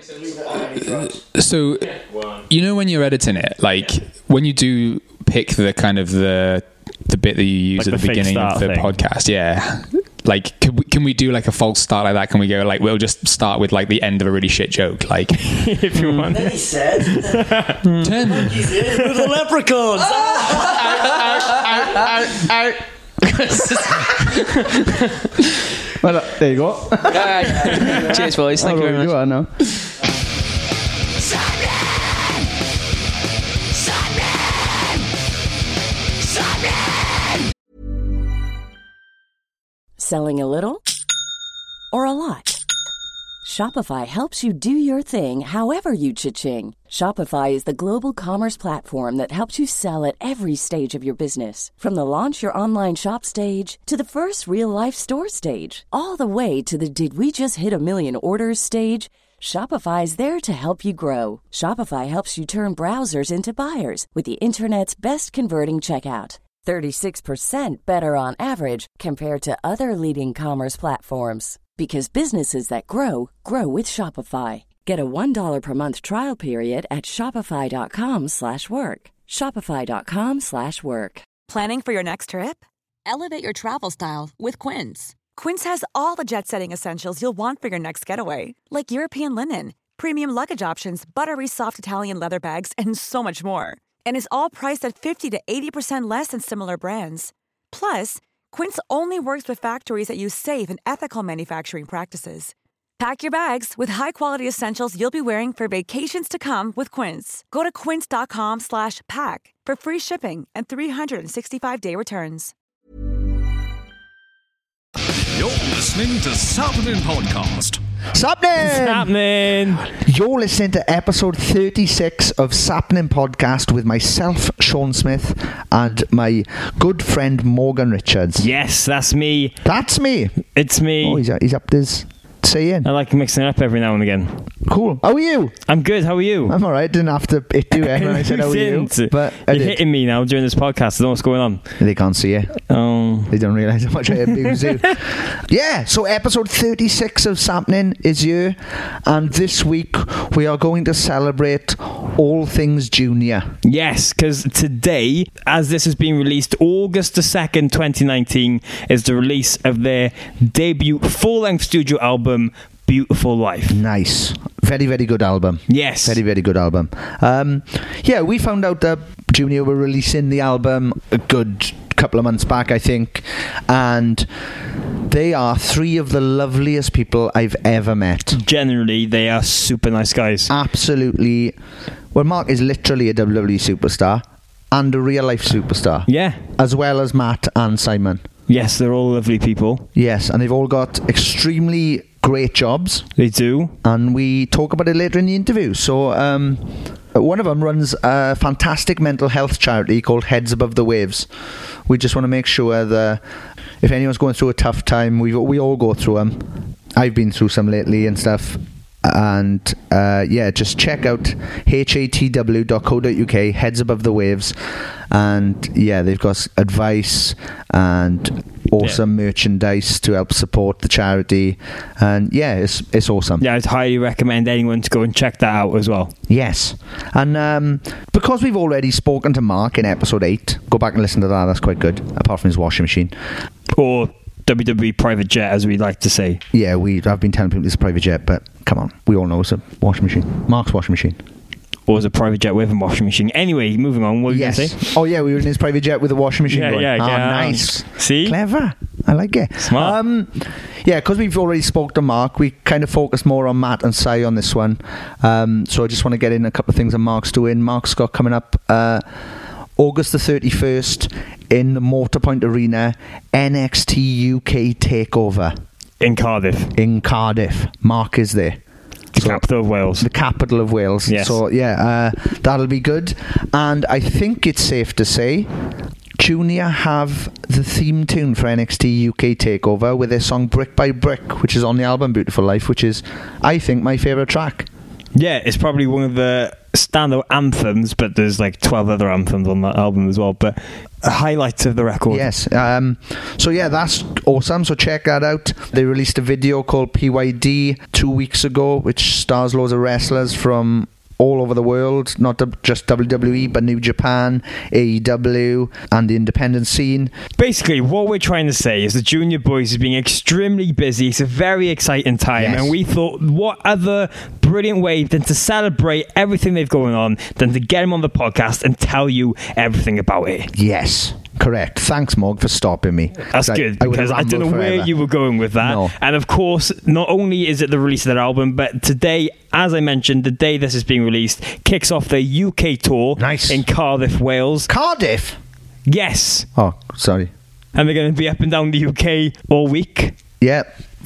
So, you know, when you're editing it, like when you do pick the kind of the bit that you use Like at the the beginning of the fake start podcast, yeah. Like, can we do like a false start like that? Can we go like we'll just start with like the end of a really shit joke, like if you want. Then he said, 10. "He's in with the leprechauns." Well, there you go. Cheers, boys. Thank you very much. You are now. Selling a little or a lot? Shopify helps you do your thing however you cha-ching. Shopify is the global commerce platform that helps you sell at every stage of your business. From the launch your online shop stage to the first real-life store stage, all the way to the did we just hit a million orders stage. Shopify is there to help you grow. Shopify helps you turn browsers into buyers with the internet's best converting checkout. 36% better on average compared to other leading commerce platforms. Because businesses that grow, grow with Shopify. Get a $1 per month trial period at shopify.com/work. Shopify.com/work. Planning for your next trip? Elevate your travel style with Quince. Quince has all the jet-setting essentials you'll want for your next getaway, like European linen, premium luggage options, buttery soft Italian leather bags, and so much more. And is all priced at 50 to 80% less than similar brands. Plus, Quince only works with factories that use safe and ethical manufacturing practices. Pack your bags with high-quality essentials you'll be wearing for vacations to come with Quince. Go to quince.com/pack for free shipping and 365-day returns. You're listening to Sappenin Podcast. Sappenin! You're listening to episode 36 of Sappenin Podcast with myself, Sean Smith, and my good friend Morgan Richards. Yes, that's me. That's me. It's me. Oh, he's up this saying. I like mixing it up every now and again. Cool. How are you? I'm good. How are you? I'm alright. Didn't have to hit you when I said how are you. But you're hitting me now during this podcast. I don't know what's going on. They can't see you. Oh. They don't realise how much I abuse you. Yeah, so episode 36 of Sappenin is here, and this week we are going to celebrate all things Junior. Yes, because today, as this has been released, August the 2nd, 2019, is the release of their debut full-length studio album, Beautiful Life. Nice. Very, very good album. Yes. Very, very good album. Yeah, we found out that Junior were releasing the album a good couple of months back, I think, and they are three of the loveliest people I've ever met. Generally, they are super nice guys. Absolutely. Well, Mark is literally a WWE superstar and a real-life superstar. Yeah. As well as Matt and Simon. Yes, they're all lovely people. Yes, and they've all got extremely great jobs. They do. And we talk about it later in the interview. So, one of them runs a fantastic mental health charity called Heads Above the Waves. We just want to make sure that if anyone's going through a tough time, we all go through them. I've been through some lately and stuff. And yeah, just check out hatw.co.uk, Heads Above the Waves, and yeah, they've got advice and awesome merchandise to help support the charity, and yeah, it's awesome. Yeah, I'd highly recommend anyone to go and check that out as well. Yes, and because we've already spoken to Mark in episode 8, go back and listen to that. That's quite good, apart from his washing machine or WWE private jet, as we like to say. Yeah, I've been telling people it's a private jet, but come on, we all know it's a washing machine. Mark's washing machine. Or it's a private jet with a washing machine. Anyway, moving on. What were you going to say? Oh yeah, we were in his private jet with a washing machine. Yeah. Nice. See? Clever. I like it. Smart. Yeah, because we've already spoke to Mark, we kind of focused more on Matt and Si on this one. So I just want to get in a couple of things that Mark's doing. Mark's got coming up August the 31st in the Motorpoint Arena, NXT UK Takeover. In Cardiff. Mark is there. The capital of Wales. The capital of Wales. Yes. So, yeah, that'll be good. And I think it's safe to say Junior have the theme tune for NXT UK TakeOver with their song Brick by Brick, which is on the album Beautiful Life, which is, I think, my favourite track. Yeah, it's probably one of the standout anthems, but there's like 12 other anthems on that album as well. But a highlight of the record. Yes. So yeah, that's awesome. So check that out. They released a video called PYD 2 weeks ago, which stars loads of wrestlers from all over the world, not just WWE, but New Japan, AEW, and the independent scene. Basically, what we're trying to say is the Junior Boys is being extremely busy. It's a very exciting time, and we thought, what other brilliant way than to celebrate everything they've going on than to get them on the podcast and tell you everything about it. Yes. Correct. Thanks, Morg, for stopping me. That's good, because I don't know where you were going with that. No. And of course, not only is it the release of their album, but today, as I mentioned, the day this is being released, kicks off their UK tour in Cardiff, Wales. Cardiff? Yes. Oh, sorry. And they're going to be up and down the UK all week. Yeah.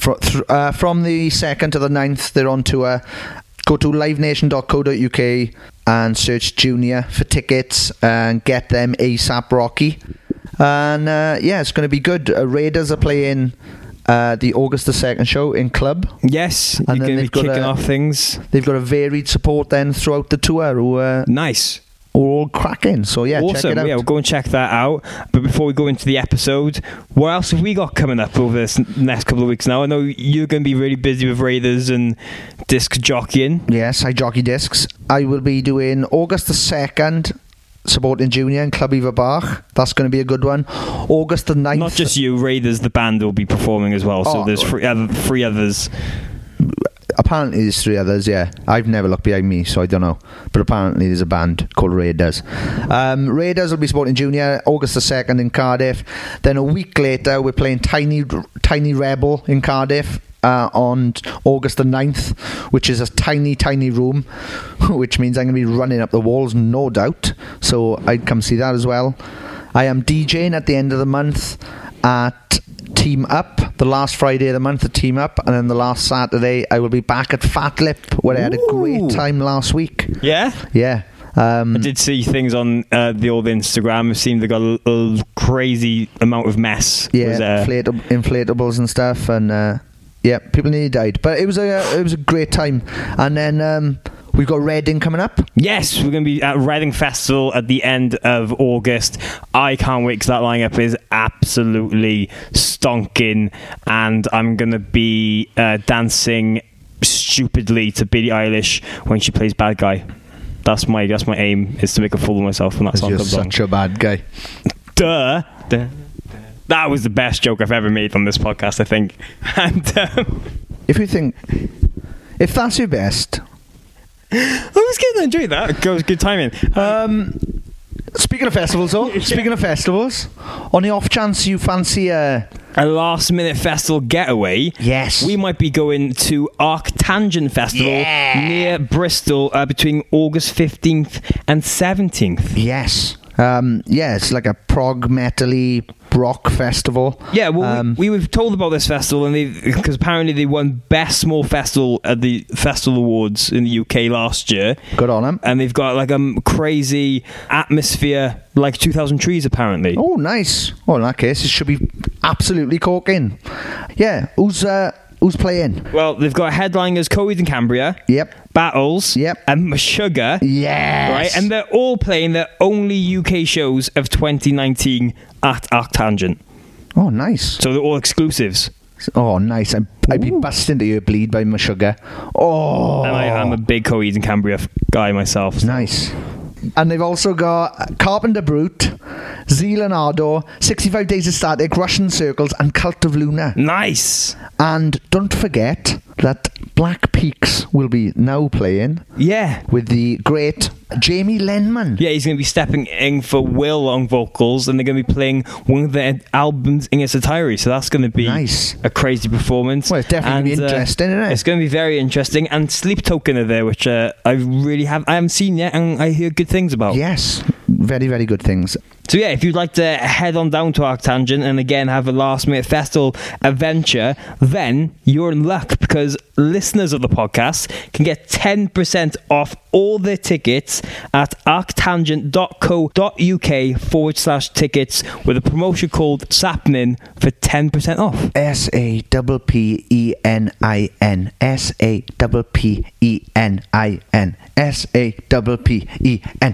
From the 2nd to the 9th, they're on tour. Go to livenation.co.uk and search Junior for tickets and get them ASAP Rocky. And it's going to be good. Raiders are playing the August the 2nd show in Club. Yes, and you're going to be kicking off things. They've got a varied support then throughout the tour. Who, nice. All cracking. So yeah, awesome. Check it out. Yeah, we'll go and check that out. But before we go into the episode, what else have we got coming up over this next couple of weeks now? I know you're going to be really busy with Raiders and disc jockeying. Yes, I jockey discs. I will be doing August the 2nd supporting Junior and Club Eva Bach. That's going to be a good one. August the 9th. Not just you, Raiders, the band will be performing as well. So there's three others. Apparently there's 3 others, yeah. I've never looked behind me, so I don't know. But apparently there's a band called Raiders. Raiders will be supporting Junior August the 2nd in Cardiff. Then a week later, we're playing Tiny Rebel in Cardiff on August the 9th, which is a tiny, tiny room, which means I'm going to be running up the walls, no doubt. So I'd come see that as well. I am DJing at the end of the month at Team Up, the last Friday of the month at Team Up, and then the last Saturday I will be back at Fat Lip, where I had a great time last week. Yeah? Yeah. I did see things on the old Instagram. It seemed they got a crazy amount of mess. Yeah, inflatables and stuff, and people nearly died. But it was a great time. And then we've got Reading coming up. Yes, we're going to be at Reading Festival at the end of August. I can't wait because that lineup is absolutely stonking, and I'm going to be dancing stupidly to Billie Eilish when she plays Bad Guy. That's my aim, is to make a fool of myself when that song comes on. You're such a bad guy. Duh. That was the best joke I've ever made on this podcast, I think. And if that's your best. I was going to enjoy that. It was good timing. Speaking of festivals, on the off chance you fancy a last minute festival getaway, yes, we might be going to Arctangent Festival near Bristol between August 15th and 17th. Yes. It's like a prog metal-y rock festival. Yeah, well, we were told about this festival, and because apparently they won Best Small Festival at the Festival Awards in the UK last year. Good on them. And they've got like a crazy atmosphere, like 2,000 Trees, apparently. Oh, nice. Well, in that case, it should be absolutely corking. Yeah, who's playing? Well, they've got headliners Coheed and Cambria. Yep. Battles. Yep. And Meshuggah. Yes. Right? And they're all playing their only UK shows of 2019 at Arctangent. Oh, nice. So they're all exclusives. Oh, nice. I'd be busting to your bleed by Meshuggah. Oh. And I am a big Coheed and Cambria guy myself. So. Nice. And they've also got Carpenter Brute, Zealand Ardor, 65 Days of Static, Russian Circles, and Cult of Luna. Nice. And don't forget that Black Peaks will be now playing. Yeah. With the great Jamie Lenman. Yeah, he's going to be stepping in for Will on vocals, and they're going to be playing one of their albums in its entirety. So that's going to be nice. A crazy performance. Well, it's definitely interesting, isn't it? It's going to be very interesting. And Sleep Token are there, which I haven't seen yet, and I hear good things about. Yes. very, very good things. So yeah, if you'd like to head on down to Arctangent and again have a last minute festival adventure, then you're in luck, because listeners of the podcast can get 10% off all their tickets at arctangent.co.uk/tickets with a promotion code SAPNIN for 10% off. SAPPENIN SAPPENIN SAPPENIN.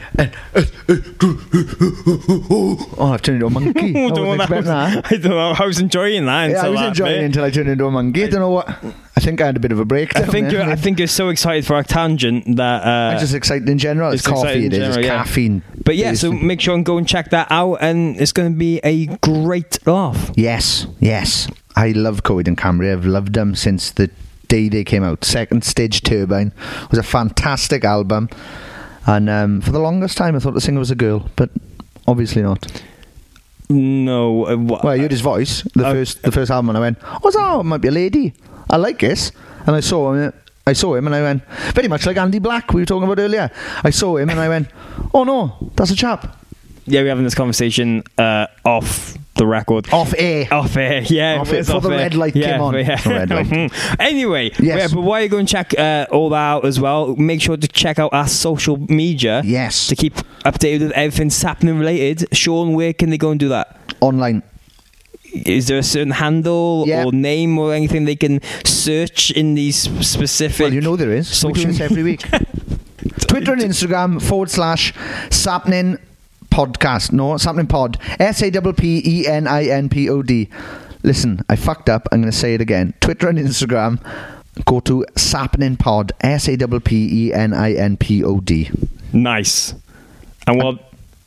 Oh, I've turned into a monkey. I don't know. I was enjoying that. I was enjoying it until I turned into a monkey. I don't know what. I think I had a bit of a break. I think you're so excited for Arctangent that I'm just excited in general. It's coffee. It's caffeine. But yeah, so make sure and go and check that out, and it's going to be a great laugh. Yes. I love Coheed and Cambria. I've loved them since the day they came out. Second Stage Turbine was a fantastic album, and for the longest time I thought the singer was a girl, but obviously not. No. Well, I heard his voice the first album, and I went, "Oh, that might be a lady. I like this." And I saw him, and I went, very much like Andy Black we were talking about earlier. I saw him, and I went, "Oh no, that's a chap." Yeah, we're having this conversation off the record. Off air, yeah. Before the red light came on. Yeah. Red light. Anyway, yes. Yeah, but while you go and check all that out as well, make sure to check out our social media. Yes. To keep updated with everything Sapnin related. Sean, where can they go and do that? Online. Is there a certain handle or name or anything they can search in these specific? Well, you know there is. We do this every week. Twitter and Instagram /Sapnin Podcast. No, Sapnin Pod. SAPPENINPOD. Listen, I fucked up. I'm going to say it again. Twitter and Instagram. Go to Sapnin Pod. SAPPENINPOD. Nice. And what?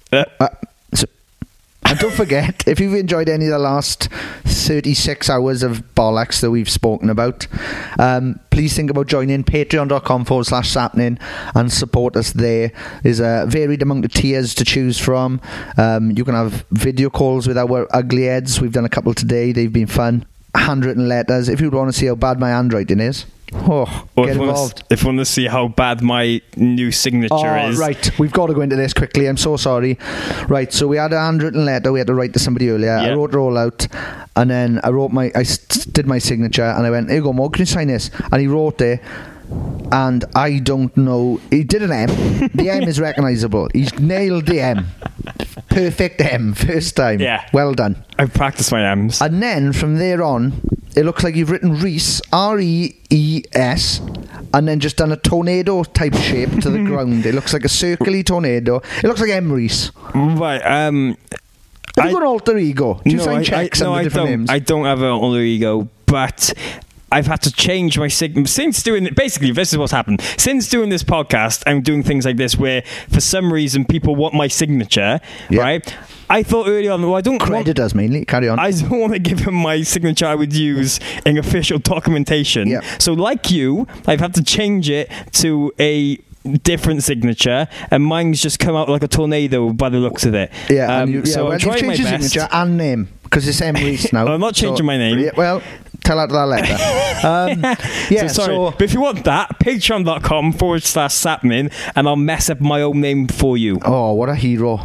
And don't forget, if you've enjoyed any of the last 36 hours of bollocks that we've spoken about, please think about joining patreon.com/Sapnin and support us there. There's a varied amount of tiers to choose from. You can have video calls with our ugly heads. We've done a couple today. They've been fun. Handwritten letters. If you want to see how bad my handwriting is, get involved. If you want to see how bad my new signature is. Right, we've got to go into this quickly. I'm so sorry. Right, so we had a handwritten letter we had to write to somebody earlier. Yep. I wrote it all out, and then I did my signature, and I went, "Here you go, Mo, can you sign this?" And he wrote it, and I don't know. He did an M. The M is recognisable. He's nailed the M. Perfect M, first time. Yeah. Well done. I've practiced my M's. And then from there on, it looks like you've written Reese, REES, and then just done a tornado type shape to the ground. It looks like a circly tornado. It looks like M. Reese. Right. Have you got an alter ego? Do you sign checks under different names? I don't have an alter ego, but I've had to change my since doing it. Basically, this is what's happened. Since doing this podcast, I'm doing things like this where, for some reason, people want my signature, right? I thought early on, well, I don't credit us mainly. Carry on. I don't want to give him my signature I would use in official documentation. Yep. So, like you, I've had to change it to a different signature, and mine's just come out like a tornado by the looks of it. Yeah. So I'm trying my best. Your signature and name, because it's M. Reese now. I'm not changing my name. Yeah, well, tell out that letter. But if you want that, patreon.com/Sapnin, and I'll mess up my own name for you. Oh, what a hero.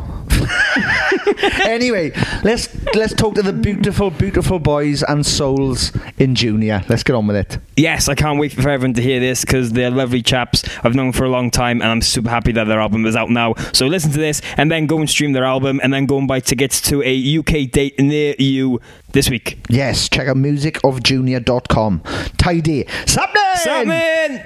Anyway, let's talk to the beautiful, beautiful boys and souls in Junior. Let's get on with it. Yes, I can't wait for everyone to hear this, because they're lovely chaps I've known for a long time, and I'm super happy that their album is out now. So listen to this, and then go and stream their album, and then go and buy tickets to a UK date near you this week. Yes, check out musicofjunior.com. Tidy. Sapnin!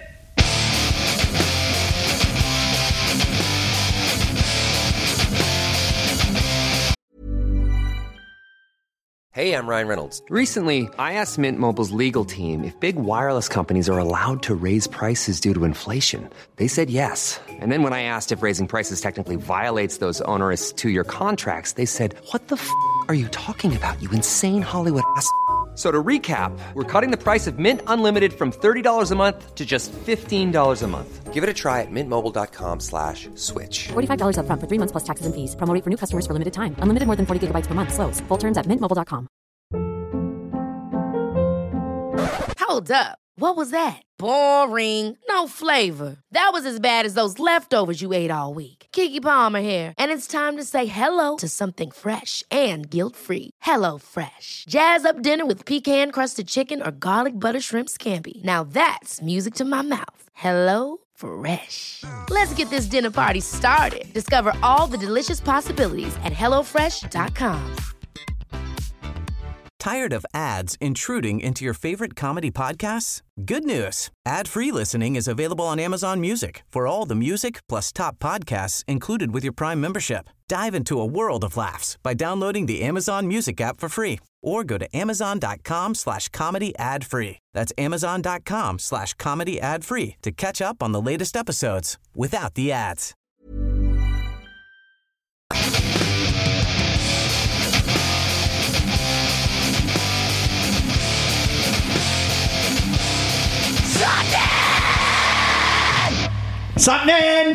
Hey, I'm Ryan Reynolds. Recently, I asked Mint Mobile's legal team if big wireless companies are allowed to raise prices due to inflation. They said yes. And then when I asked if raising prices technically violates those onerous 2-year contracts, they said, "What the f*** are you talking about, you insane Hollywood ass?" So to recap, we're cutting the price of Mint Unlimited from $30 a month to just $15 a month. Give it a try at mintmobile.com/switch. $45 up front for 3 months plus taxes and fees. Promo rate for new customers for limited time. Unlimited more than 40 gigabytes per month. Slows full terms at mintmobile.com. Hold up. What was that? Boring. No flavor. That was as bad as those leftovers you ate all week. Keke Palmer here, and it's time to say hello to something fresh and guilt-free. HelloFresh. Jazz up dinner with pecan-crusted chicken or garlic butter shrimp scampi. Now that's music to my mouth. HelloFresh. Let's get this dinner party started. Discover all the delicious possibilities at HelloFresh.com. Tired of ads intruding into your favorite comedy podcasts? Good news. Ad-free listening is available on Amazon Music for all the music plus top podcasts included with your Prime membership. Dive into a world of laughs by downloading the Amazon Music app for free or go to amazon.com/comedy ad-free. That's amazon.com/comedy ad-free to catch up on the latest episodes without the ads. Sapnin!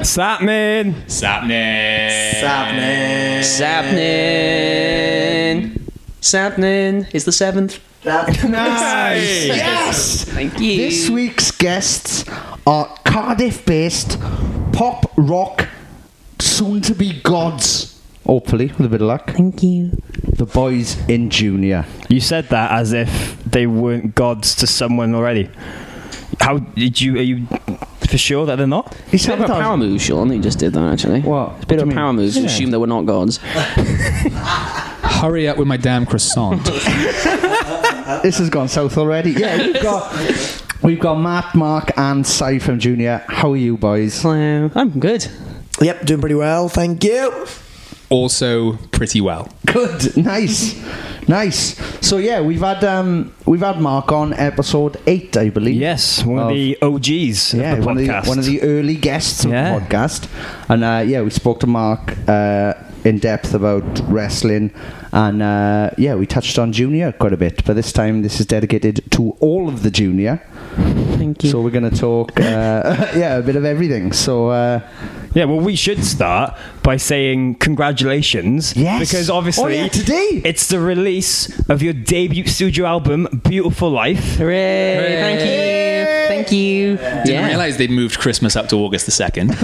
Is the 7th. Nice! Yes! Thank you. This week's guests are Cardiff-based pop rock soon-to-be gods. Hopefully, with a bit of luck. Thank you. The Boys in Junior. You said that as if they weren't gods to someone already. How did you? Are you for sure that they're not? It's a bit of a power move, Sean. You just did that, actually. What? It's a bit of a power move to assume they were not gods. Hurry up with my damn croissant. This has gone south already. Yeah, we've got Matt, Mark, and Si from Junior. How are you, boys? Hello. I'm good. Yep, doing pretty well, thank you. Also pretty well. Good, nice. So yeah, we've had Mark on episode 8, I believe. Yes, one of the OGs. Yeah, of the podcast. one of the early guests of the podcast. And we spoke to Mark in depth about wrestling, and we touched on Junior quite a bit. But this time, this is dedicated to all of the Junior. Thank you. So we're going to talk, a bit of everything. So. Well, we should start by saying congratulations. Yes. Because obviously, today it's the release of your debut studio album, Beautiful Life. Hooray! Thank you. Didn't realise they'd moved Christmas up to August the 2nd.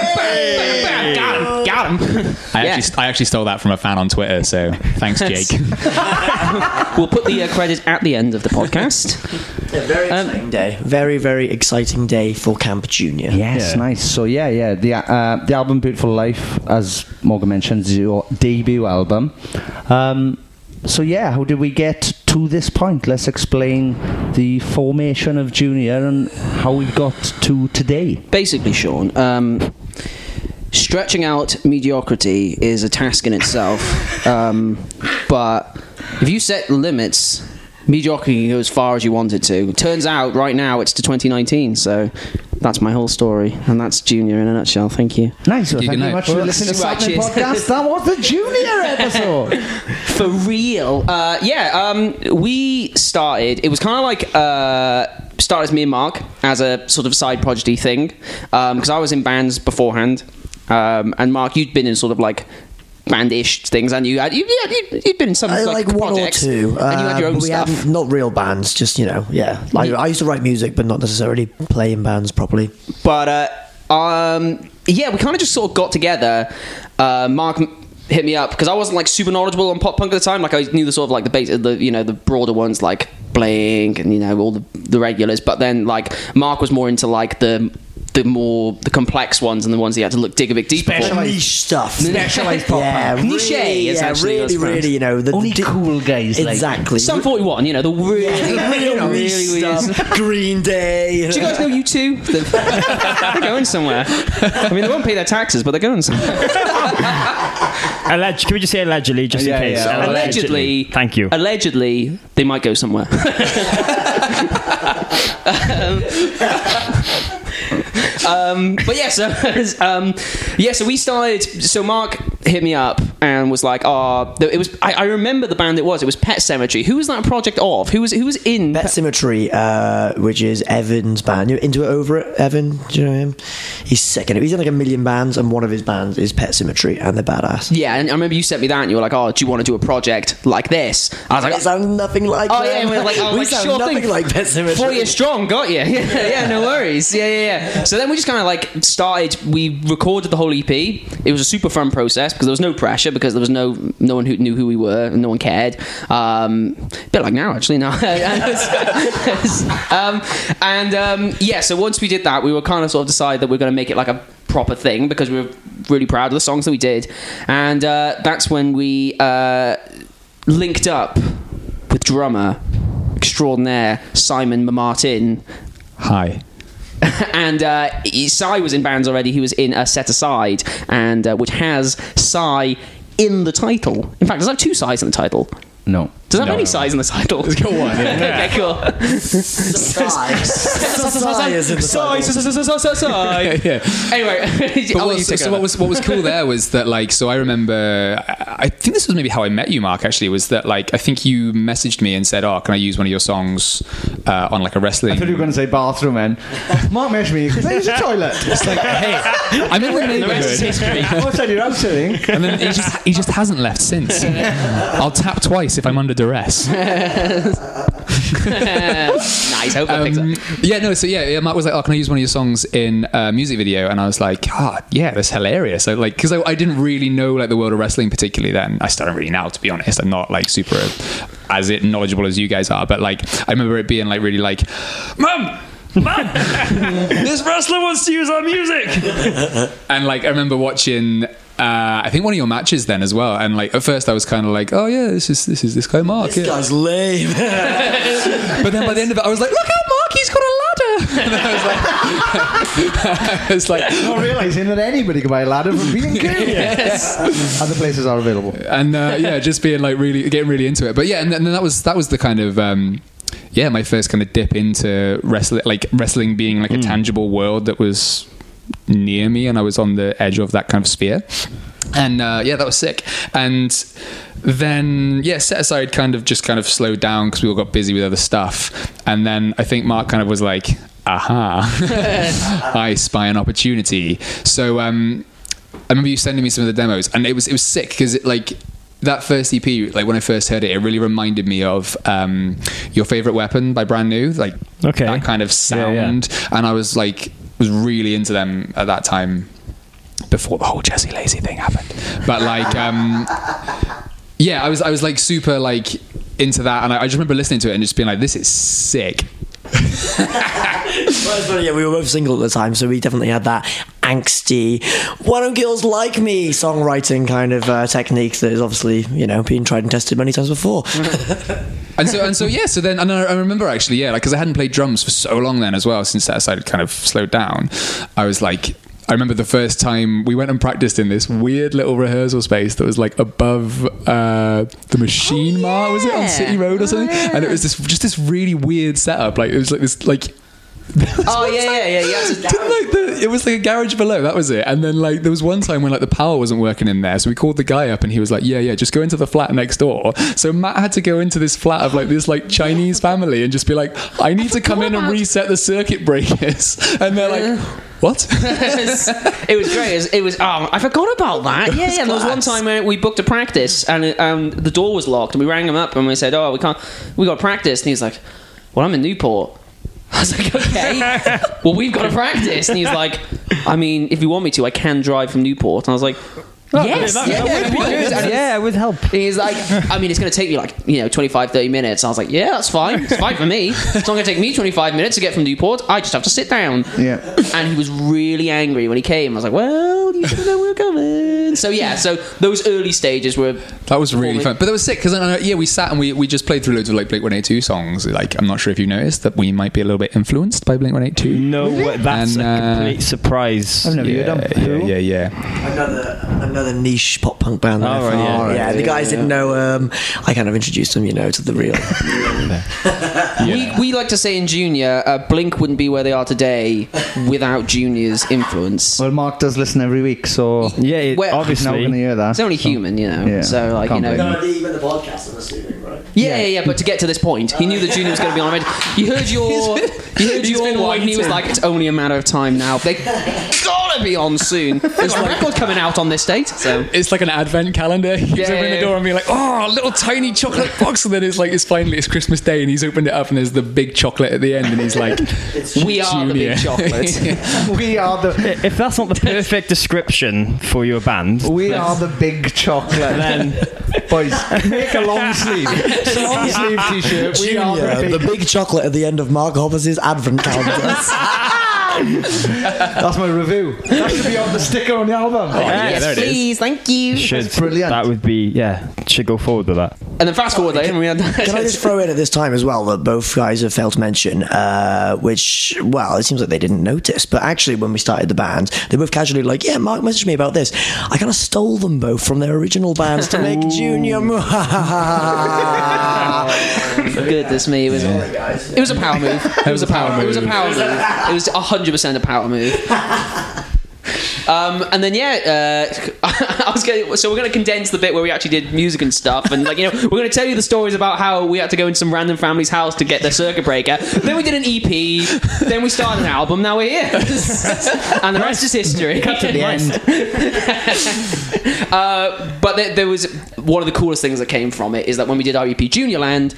Got him. I actually stole that from a fan on Twitter, so thanks, Jake. We'll put the credit at the end of the podcast. Very exciting day. Very, very exciting day for Camp Junior. Yes, nice. So the album Beautiful Life, as Morgan mentioned, is your debut album. How did we get to this point? Let's explain the formation of Junior and how we got to today. Basically, Sean, stretching out mediocrity is a task in itself, but if you set limits, mediocrity can go as far as you want it to. Turns out, right now, it's to 2019, so that's my whole story, and that's Junior in a nutshell. Thank you. Nice. Well, thank you very much for listening to the Sapnin podcast. That was the Junior episode. For real. We started, it was kind of like, started as me and Mark as a sort of side project-y thing, because I was in bands beforehand, and Mark, you'd been in sort of like bandish things, and you'd been in some like one projects, or two, and you had your own stuff. Not real bands, just I used to write music, but not necessarily play in bands properly. But we kind of just sort of got together. Mark hit me up because I wasn't like super knowledgeable on pop punk at the time. Like I knew the sort of like the base, the broader ones like Blink and all the regulars. But then like Mark was more into like the complex ones and the ones that you had to dig a bit deeper for. Niche stuff. Specialized pop punk. Niche, really, the only cool guys. Exactly. Sum 41, the really stuff. Green Day. Do you guys know U2? They're going somewhere. I mean, they won't pay their taxes, but they're going somewhere. Can we just say allegedly, just in case? Yeah. Allegedly. Thank you. Allegedly, they might go somewhere. So we started. So Mark hit me up and was like, it was. I remember the band. It was Pet Sematary. Who was that a project of? Who was in Pet Sematary, which is Evan's band. You're into it over it, Evan. Do you know him? he's sick. And he's in like a million bands, and one of his bands is Pet Symmetry, and they're badass. Yeah, and I remember you sent me that, and you were like, "Oh, do you want to do a project like this?" I was like, "It sounds nothing like." Oh them. yeah, we sound sure nothing thing. Like Pet Symmetry. 4 years strong, got you. Yeah, no worries. Yeah. So then we just kind of like started. We recorded the whole EP. It was a super fun process because there was no pressure, because there was no one who knew who we were, and no one cared. A bit like now, actually. No. So once we did that, we were kind of sort of decided that we were going to make it like a proper thing, because we were really proud of the songs that we did, and that's when we linked up with drummer extraordinaire Simon Martin. Hi. And Cy was in bands already. He was in Set Aside, and which has Cy in the title. In fact, there's like 2 Cys in the title. No. Does that have any Cys in the title? Let's go on. Okay, cool. Anyway, what was cool there was that, like, so I remember, I think this was maybe how I met you, Mark, actually, was that, like, I think you messaged me and said, "Oh, can I use one of your songs on like a wrestling?" I thought you were going to say bathroom, man. Mark messaged me, "Can I use the toilet?" It's like, hey, I'm in the neighborhood. Outside your house, I think. And then he just hasn't left since. I'll tap twice if I'm under duress. Nice. Hope that picks up. Mark was like, "Oh, can I use one of your songs in a music video?" And I was like, "Oh, yeah, that's hilarious." So, like, because I didn't really know like the world of wrestling particularly then. I still don't really now, to be honest. I'm not like super as knowledgeable as you guys are, but like I remember it being like really like, Mum, this wrestler wants to use our music. And like I remember watching I think one of your matches then as well, and like at first I was kind of like, "Oh yeah, this is this guy Mark. This guy's lame." But then by the end of it I was like, "Look how Mark, he's got a ladder." And I was like not realising that anybody can buy a ladder from B&Q. Yes. Other places are available. And just being like getting really into it. But yeah, and then that was the kind of my first kind of dip into wrestling being like a tangible world that was near me, and I was on the edge of that kind of sphere. And that was sick. And then Set Aside kind of slowed down because we all got busy with other stuff. And then I think Mark kind of was like, aha, I spy an opportunity. So I remember you sending me some of the demos, and it was sick because it like that first EP, like when I first heard it, it really reminded me of Your Favorite Weapon by Brand New, like that kind of sound. Yeah. And I was really into them at that time, before the whole Jesse Lacey thing happened. But like I was like super like into that, and I just remember listening to it and just being like, this is sick. We were both single at the time, so we definitely had that angsty "why don't girls like me" songwriting kind of technique that is obviously being tried and tested many times before. So then I remember actually because I hadn't played drums for so long then as well, since Set Aside had kind of slowed down. I remember the first time we went and practiced in this weird little rehearsal space that was like above the Machine Mart, was it, on City Road or something? And it was this really weird setup. Like it was like this like. It was like a garage below. That was it. And then like there was one time when like the power wasn't working in there, so we called the guy up and he was like, "Yeah, just go into the flat next door." So Matt had to go into this flat of like this like Chinese family and just be like, "I need to come in and reset the circuit breakers." And they're like, "What?" It was great. It was. I forgot about that. Yeah. There was one time when we booked a practice and the door was locked, and we rang him up and we said, "Oh, we got practice," and he's like, "Well, I'm in Newport." I was like, "Okay, well, we've got to practice." And he's like, "I mean, if you want me to, I can drive from Newport." And I was like, "Yes, it would help." He's like, "I mean, it's going to take you 25-30 minutes." I was like, "Yeah, that's fine. It's fine for me. It's not going to take me 25 minutes to get from Newport. I just have to sit down." Yeah. And he was really angry when he came. I was like, "Well, you should have known we were coming." So those early stages were... That was really fun. But that was sick, because we sat and we just played through loads of like Blink-182 songs. Like, I'm not sure if you noticed that we might be a little bit influenced by Blink-182. No, that's a complete surprise. I've never heard them. Yeah. Another niche pop punk band. The guys didn't know. I kind of introduced them, to the real. We like to say in Junior, Blink wouldn't be where they are today without Junior's influence. Well, Mark does listen every week, so obviously not going to hear that. It's only human, So even the podcast, I'm assuming, right? Yeah. But to get to this point, he knew that Junior was going to be on radio. You heard your one, and he was like, "It's only a matter of time now. They gotta be on soon. There's a record coming out on this date." So it's like an advent calendar. He's opening the door and being like, "Oh, a little tiny chocolate box," and then it's Christmas Day, and he's opened it up, and there's the big chocolate at the end, and he's like, "We are the big chocolate. We are the." If that's not the perfect description for your band, we are the big chocolate. Then, boys, make a long sleeve t-shirt. We are the big chocolate at the end of Mark Hoppus' advent calendar. That's my review. That should be on the sticker on the album. Yes, please, thank you. That's brilliant. That would be should go forward with that. And then fast forward later, we had. Can I just throw in at this time as well that both guys have failed to mention, which, well, it seems like they didn't notice, but actually when we started the band, they both casually like, "Yeah, Mark messaged me about this." I kind of stole them both from their original bands to make Junior. Goodness me, it was a power move. It was a power move. It was 100% a power move. And then so we're going to condense the bit where we actually did music and stuff, and we're going to tell you the stories about how we had to go into some random family's house to get their circuit breaker. Then we did an EP. Then we started an album. Now we're here, and the rest is history. Cut to the end. But there was one of the coolest things that came from it is that when we did our EP Juniorland,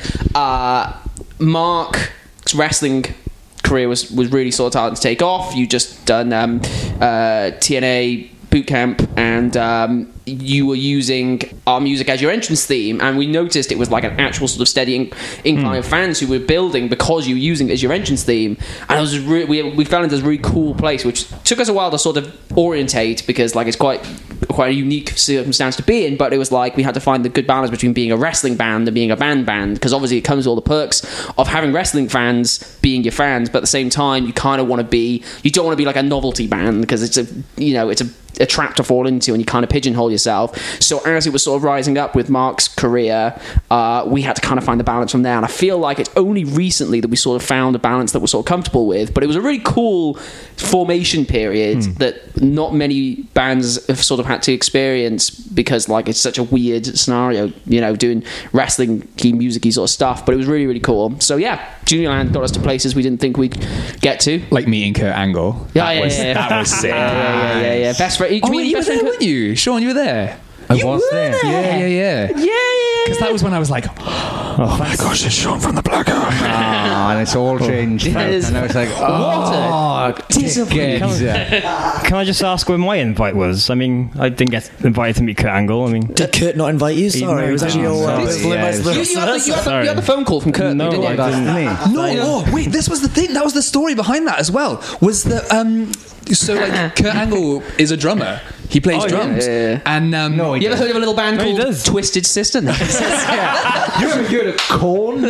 Mark's wrestling career was really sort of starting to take off. You just done TNA boot camp, and you were using our music as your entrance theme, and we noticed it was like an actual sort of steady incline of fans who were building because you were using it as your entrance theme. And it was we found it as a really cool place, which took us a while to sort of orientate, because it's quite a unique circumstance to be in, but it was like we had to find the good balance between being a wrestling band and being a band, because obviously it comes with all the perks of having wrestling fans being your fans, but at the same time you don't want to be like a novelty band, because it's a trap to fall into, and you kind of pigeonhole yourself. So as it was sort of rising up with Mark's career, we had to kind of find the balance from there, and I feel like it's only recently that we sort of found a balance that we're sort of comfortable with. But it was a really cool formation period that not many bands have sort of had to experience, because it's such a weird scenario, doing wrestling-y, music-y sort of stuff. But it was really, really cool. So yeah, Juniorland got us to places we didn't think we'd get to, like meeting Kurt Angle. That was sick. Yeah. Best friend. You were there, weren't you, Sean? You were there. I was there. Yeah. Because that was when I was like, oh my gosh, it's Sean from the Black Arm. And it's all changed. And I was like, Can I just ask where my invite was? I mean, I didn't get invited to meet Kurt Angle. I mean, did Kurt not invite you? Sorry, it was actually your you had the phone call from Kurt. No, didn't you? I didn't. No, oh wait, this was the thing. That was the story behind that as well. Was that Kurt Angle is a drummer. He plays drums. Yeah. And you ever heard of a little band called Twisted Sister? You ever heard of Korn?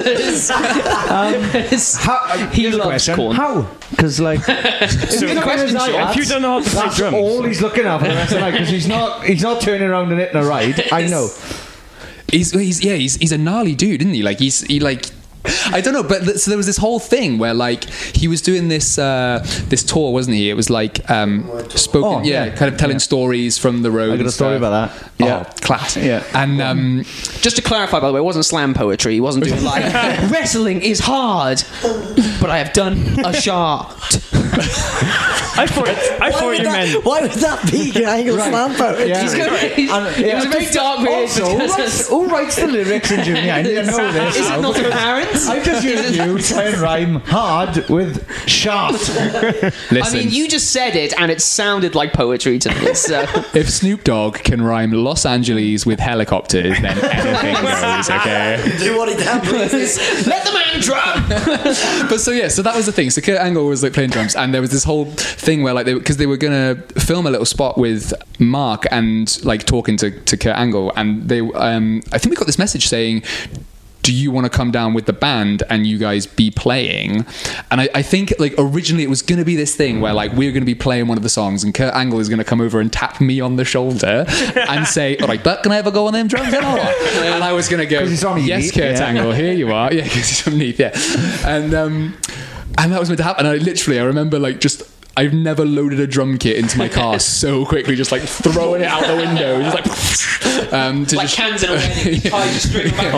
He loves Korn. How? Because if you don't know how to play drums, all he's looking at for the rest of the night, because he's not turning around and hitting a ride. I know. He's a gnarly dude, isn't he? I don't know, but so there was this whole thing where he was doing this tour, wasn't he? It was spoken, kind of telling stories from the road. I got a story about that. Yeah, class. Yeah, and just to clarify, by the way, it wasn't slam poetry. He wasn't doing wrestling is hard, but I have done a shot. I thought you meant. Why would that be Angle slam poetry? Yeah. It was a very dark period. Who writes the lyrics in Junior? I need to know this. Is it not apparent? I'm just using you to try and rhyme hard with shot. Listen, I mean, you just said it, and it sounded like poetry to me. So. If Snoop Dogg can rhyme Los Angeles with helicopters, then anything goes. Okay. Do what he can, please. Let the man drum. But so that was the thing. So Kurt Angle was playing drums, and there was this whole thing where because they were gonna film a little spot with Mark and talking to Kurt Angle, and they I think we got this message saying, do you want to come down with the band and you guys be playing? And I think originally it was going to be this thing where we're going to be playing one of the songs, and Kurt Angle is going to come over and tap me on the shoulder and say, all right, but can I have a go on them drums? And I was going to go, yes, Kurt Angle, here you are. Yeah, because he's from Neath, yeah. And that was meant to happen. And I remember I've never loaded a drum kit into my car so quickly, just like throwing it out the window, just like like cans in a wedding, tie just string back.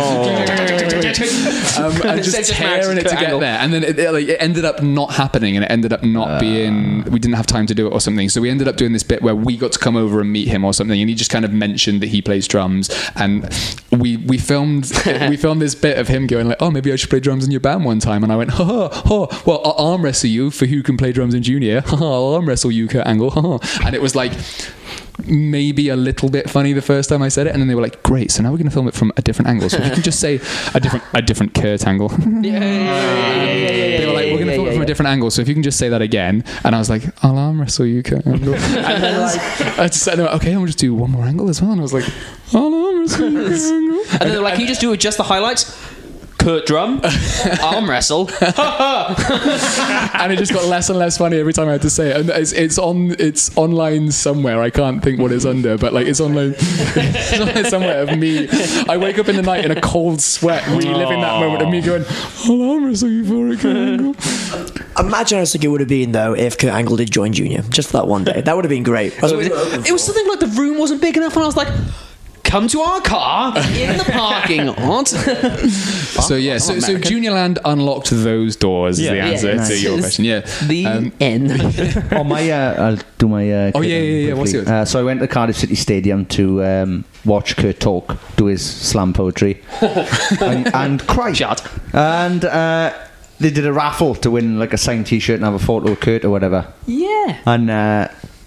And just tearing it to get there, and then it ended up not happening, and it ended up not being. We didn't have time to do it or something, so we ended up doing this bit where we got to come over and meet him or something, and he just kind of mentioned that he plays drums, and we filmed this bit of him going like, oh, maybe I should play drums in your band one time, and I went, well, I'll arm wrestle you for who can play drums in Junior. I'll arm wrestle you, Kurt Angle. And it was like maybe a little bit funny the first time I said it, and then they were like, great, so now we're going to film it from a different angle, so if you can just say a different Kurt Angle. They were like, we're going to film it from a different angle, so if you can just say that again. And I was like, I'll arm wrestle you, Kurt Angle. And then like I just said, okay, I'll just do one more angle as well, and I was like, I'll arm wrestle you, Kurt Angle. And then they were like, can you just do just the highlights? Kurt drum, arm wrestle, and it just got less and less funny every time I had to say it. And it's online somewhere. I can't think what it's under, but like it's online somewhere of me. I wake up in the night in a cold sweat, reliving that moment of me going, "Oh, I'm wrestling for it, Kurt Angle." Imagine how sick it would have been though if Kurt Angle did join Junior just for that one day. That would have been great. It was something like the room wasn't big enough, and I was like, come to our car in the parking lot. So Junior Land unlocked those doors is the answer to your question. Yeah. The end. I'll do my what's yours? So I went to Cardiff City Stadium to watch Kurt talk, do his slam poetry and cry. Shut. And they did a raffle to win like a signed t-shirt and have a photo of Kurt or whatever. Yeah. And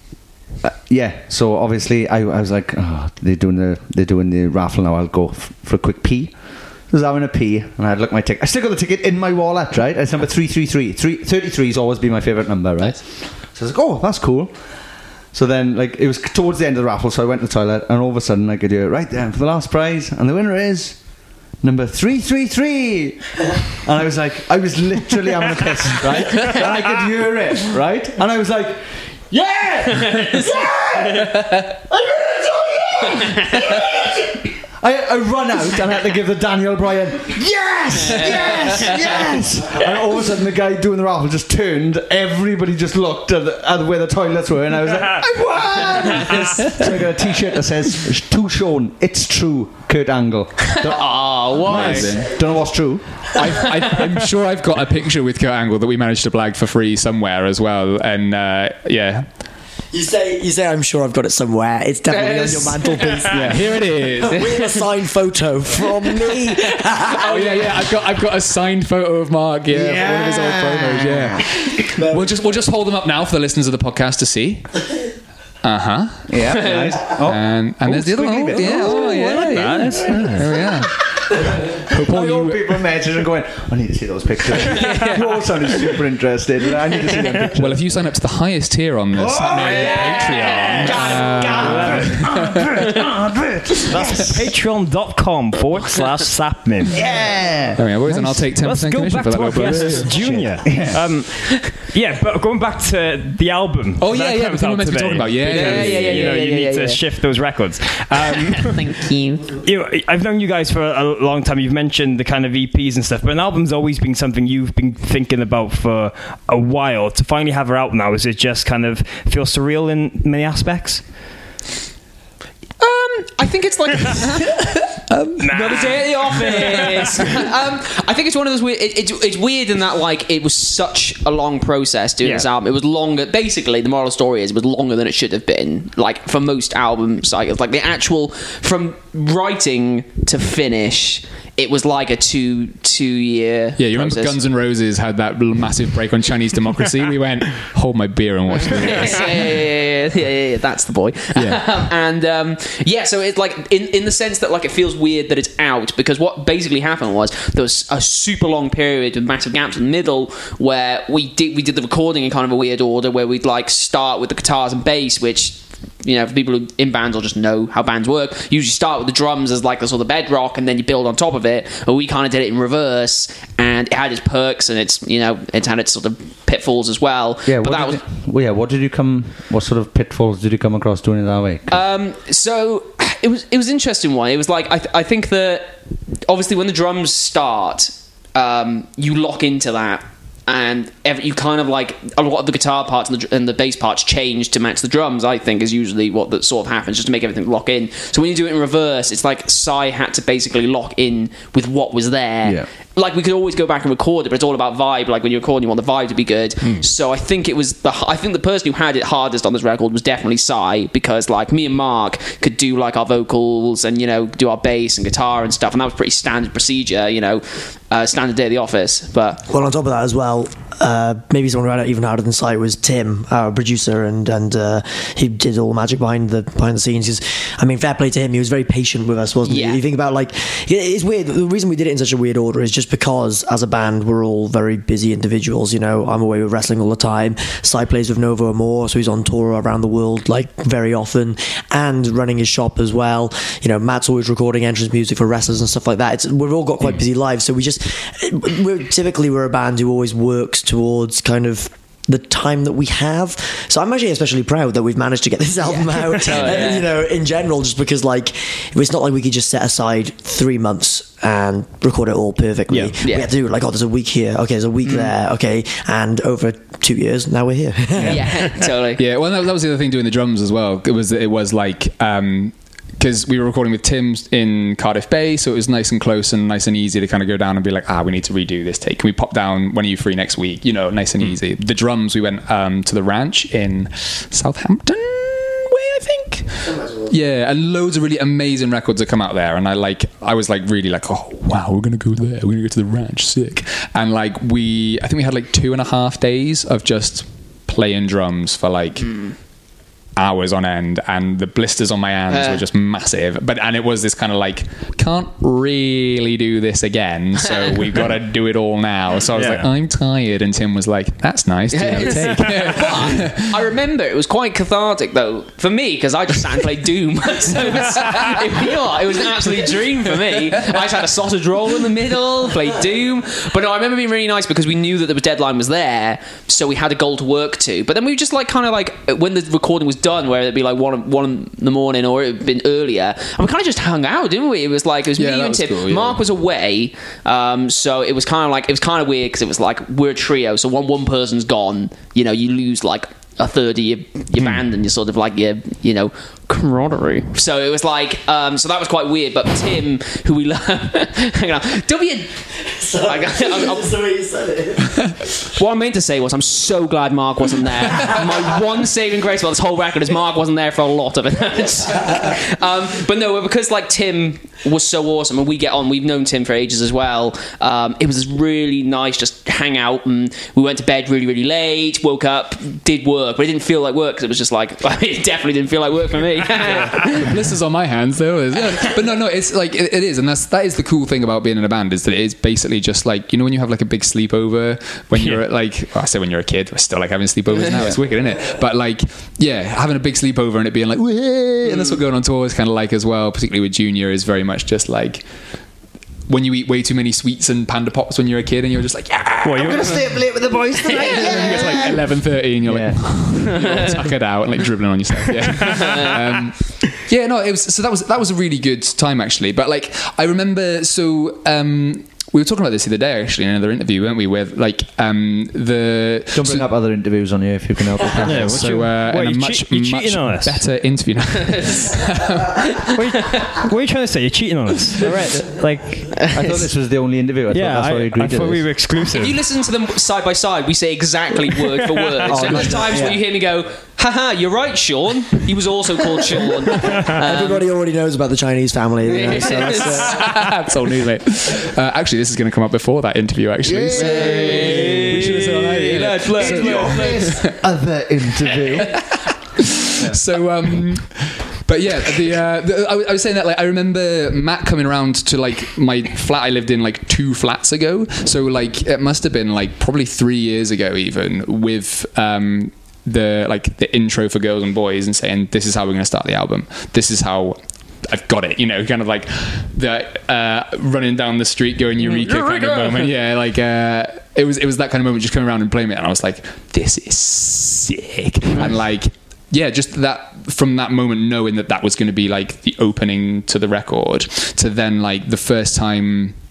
so obviously I was like, oh, they're doing the raffle now, I'll go for a quick pee. I was having a pee, and I'd look at my ticket. I still got the ticket in my wallet, right? It's number 333. 33 has always been my favourite number, right? So I was like, oh, that's cool. So then, like, it was towards the end of the raffle, so I went to the toilet, and all of a sudden I could hear it right there for the last prize, and the winner is number 333. And I was literally having a piss, right? And I could hear it, right? And I was like, yeah! I run out and I had to give the Daniel Bryan yes. And all of a sudden the guy doing the raffle just turned. Everybody just looked at where the toilets were, and I was like, I won! So I got a t-shirt that says, "To Sean, it's true, Kurt Angle." Why? Don't know what's true. I'm sure I've got a picture with Kurt Angle that we managed to blag for free somewhere as well, and yeah. You say I'm sure I've got it somewhere. It's definitely on your mantelpiece. Yeah, here it is. With a signed photo from me. I've got a signed photo of Mark. Yeah, one of his old photos. Yeah. We'll just hold them up now for the listeners of the podcast to see. Yeah. Nice. And there's the other one. There we are. People imagine and going, I need to see those pictures. You all sounded super interested. I need to see them pictures. Well, if you sign up to the highest tier on this Patreon, that's patreon.com/Sapmin. Yeah. There we are, boys, and I'll take 10% commission for that. Let's go back to our guest, Junior. But going back to the album. Oh yeah, the thing we're meant to be talking about. You need to shift those records. Thank you. I've known you guys for a long time. You've mentioned the kind of EPs and stuff, but an album's always been something you've been thinking about for a while. To finally have her out now, is it just kind of feel surreal in many aspects? I think it's like another day at the office. I think it's one of those weird. It's weird in that like it was such a long process doing this album. It was longer. Basically, the moral of the story is it was longer than it should have been. Like for most album cycles, like the actual from writing to finish, it was like a two year. Yeah, you process. Remember Guns N' Roses had that massive break on Chinese Democracy? We went, hold my beer and watch this. Yeah, that's the boy. Yeah. So it's like in the sense that like it feels weird that it's out, because what basically happened was there was a super long period with massive gaps in the middle where we did the recording in kind of a weird order where we'd like start with the guitars and bass, which, you know, for people who in bands or just know how bands work, you usually start with the drums as like the sort of bedrock, and then you build on top of it. But we kind of did it in reverse, and it had its perks and it's, you know, it had its sort of pitfalls as well. Yeah, but what sort of pitfalls did you come across doing it that way? So it was an interesting one. It was like I think that obviously when the drums start, you lock into that. and you kind of like a lot of the guitar parts and the bass parts change to match the drums. I think is usually what that sort of happens, just to make everything lock in. So when you do it in reverse, it's like Cy had to basically lock in with what was there. Yeah. Like, we could always go back and record it, but it's all about vibe. Like, when you're recording, you want the vibe to be good. So I think the person who had it hardest on this record was definitely Cy, because like me and Mark could do like our vocals and, you know, do our bass and guitar and stuff, and that was pretty standard procedure, you know, standard day at the office. But well, on top of that as well, maybe someone who had it even harder than Cy was Tim, our producer, and he did all the magic behind the scenes. Because, I mean, fair play to him, he was very patient with us, wasn't he? You think about, like, it's weird. The reason we did it in such a weird order is just because as a band we're all very busy individuals. You know, I'm away with wrestling all the time. Cy plays with Novo Amor, so he's on tour around the world like very often, and running his shop as well. You know, Matt's always recording entrance music for wrestlers and stuff like that. We've all got quite busy lives, so we're a band who always works towards kind of the time that we have. So I'm actually especially proud that we've managed to get this album out, you know, in general, just because, like, it's not like we could just set aside 3 months and record it all perfectly. We had to do, like, there's a week here, okay, there's a week there, okay, and over 2 years, now we're here. Totally. Yeah, well, that was the other thing doing the drums as well. It was like, because we were recording with Tim in Cardiff Bay, so it was nice and close and nice and easy to kind of go down and be like, we need to redo this take. Can we pop down? When are you free next week? You know, nice and easy. The drums, we went to the ranch in Southampton way, I think. Yeah, and loads of really amazing records that come out there. And I was like really like, oh wow, we're gonna go there. We're gonna go to the ranch, sick. And like I think we had like 2.5 days of just playing drums for like hours on end, and the blisters on my hands were just massive. And it was this kind of like, can't really do this again, so we've got to do it all now. So I was like, I'm tired, and Tim was like, that's nice. Do another take. But I remember it was quite cathartic though for me, because I just sat and played Doom. So it was an absolute dream for me. I just had a sausage roll in the middle, played Doom. But no, I remember being really nice because we knew that the deadline was there, so we had a goal to work to. But then we just like kind of like, when the recording was done, where it'd be like 1 in the morning, or it'd been earlier, and we kind of just hung out, didn't we? It was me and Tim. Cool, Mark was away, so it was kind of weird, because it was like, we're a trio, so when one person's gone, you know, you lose like a third of your band, and you're sort of like your, you know, camaraderie. So it was like, so that was quite weird. But Tim, who we love, hang on, don't be a. That's the way you said it. What I meant to say was, I'm so glad Mark wasn't there. My one saving grace about this whole record is Mark wasn't there for a lot of it. But no, because like Tim was so awesome, and we get on. We've known Tim for ages as well. It was really nice, just hang out, and we went to bed really, really late. Woke up, did work, but it didn't feel like work, because it was just like, it definitely didn't feel like work for me. The blisters on my hands though. But no, it's like it is, and that is the cool thing about being in a band, is that it is basically just like, you know, when you have like a big sleepover when you're like, I say when you're a kid, we're still like having sleepovers now. It's wicked, isn't it? But like, yeah, having a big sleepover and it being like, and that's what going on tour is kind of like as well. Particularly with Junior, is very much just like, when you eat way too many sweets and Panda Pops when you're a kid, and you're just like, I'm going to stay up late with the boys tonight. And you get to like 11:30 and you're like, you're tuckered out and like dribbling on yourself. No, it was, so that was a really good time actually. But like, I remember, we were talking about this the other day, actually, in another interview, weren't we? With like don't bring up other interviews on here if you can help it. You cheating on us? Better interview. What are you trying to say? You're cheating on us. Like, I thought this was the only interview. I thought we were exclusive. If you listen to them side by side, we say exactly word for word. So there's times where you hear me go, haha, you're right, Sean. He was also called Sean. Everybody already knows about the Chinese family. You know, so that's all new, mate. Actually, this is going to come up before that interview, actually. So we should have said on that. Other interview. So, but yeah, I was saying that, like, I remember Matt coming around to like my flat I lived in like 2 flats ago. So like, it must have been like probably 3 years ago even, with the intro for Girls and Boys, and saying, this is how we're going to start the album. This is how I've got it, you know, kind of like the running down the street going Eureka kind of moment. Yeah, like it was that kind of moment, just coming around and playing it, and I was like, this is sick. And like, yeah, just that, from that moment, knowing that was going to be like the opening to the record, to then like the first time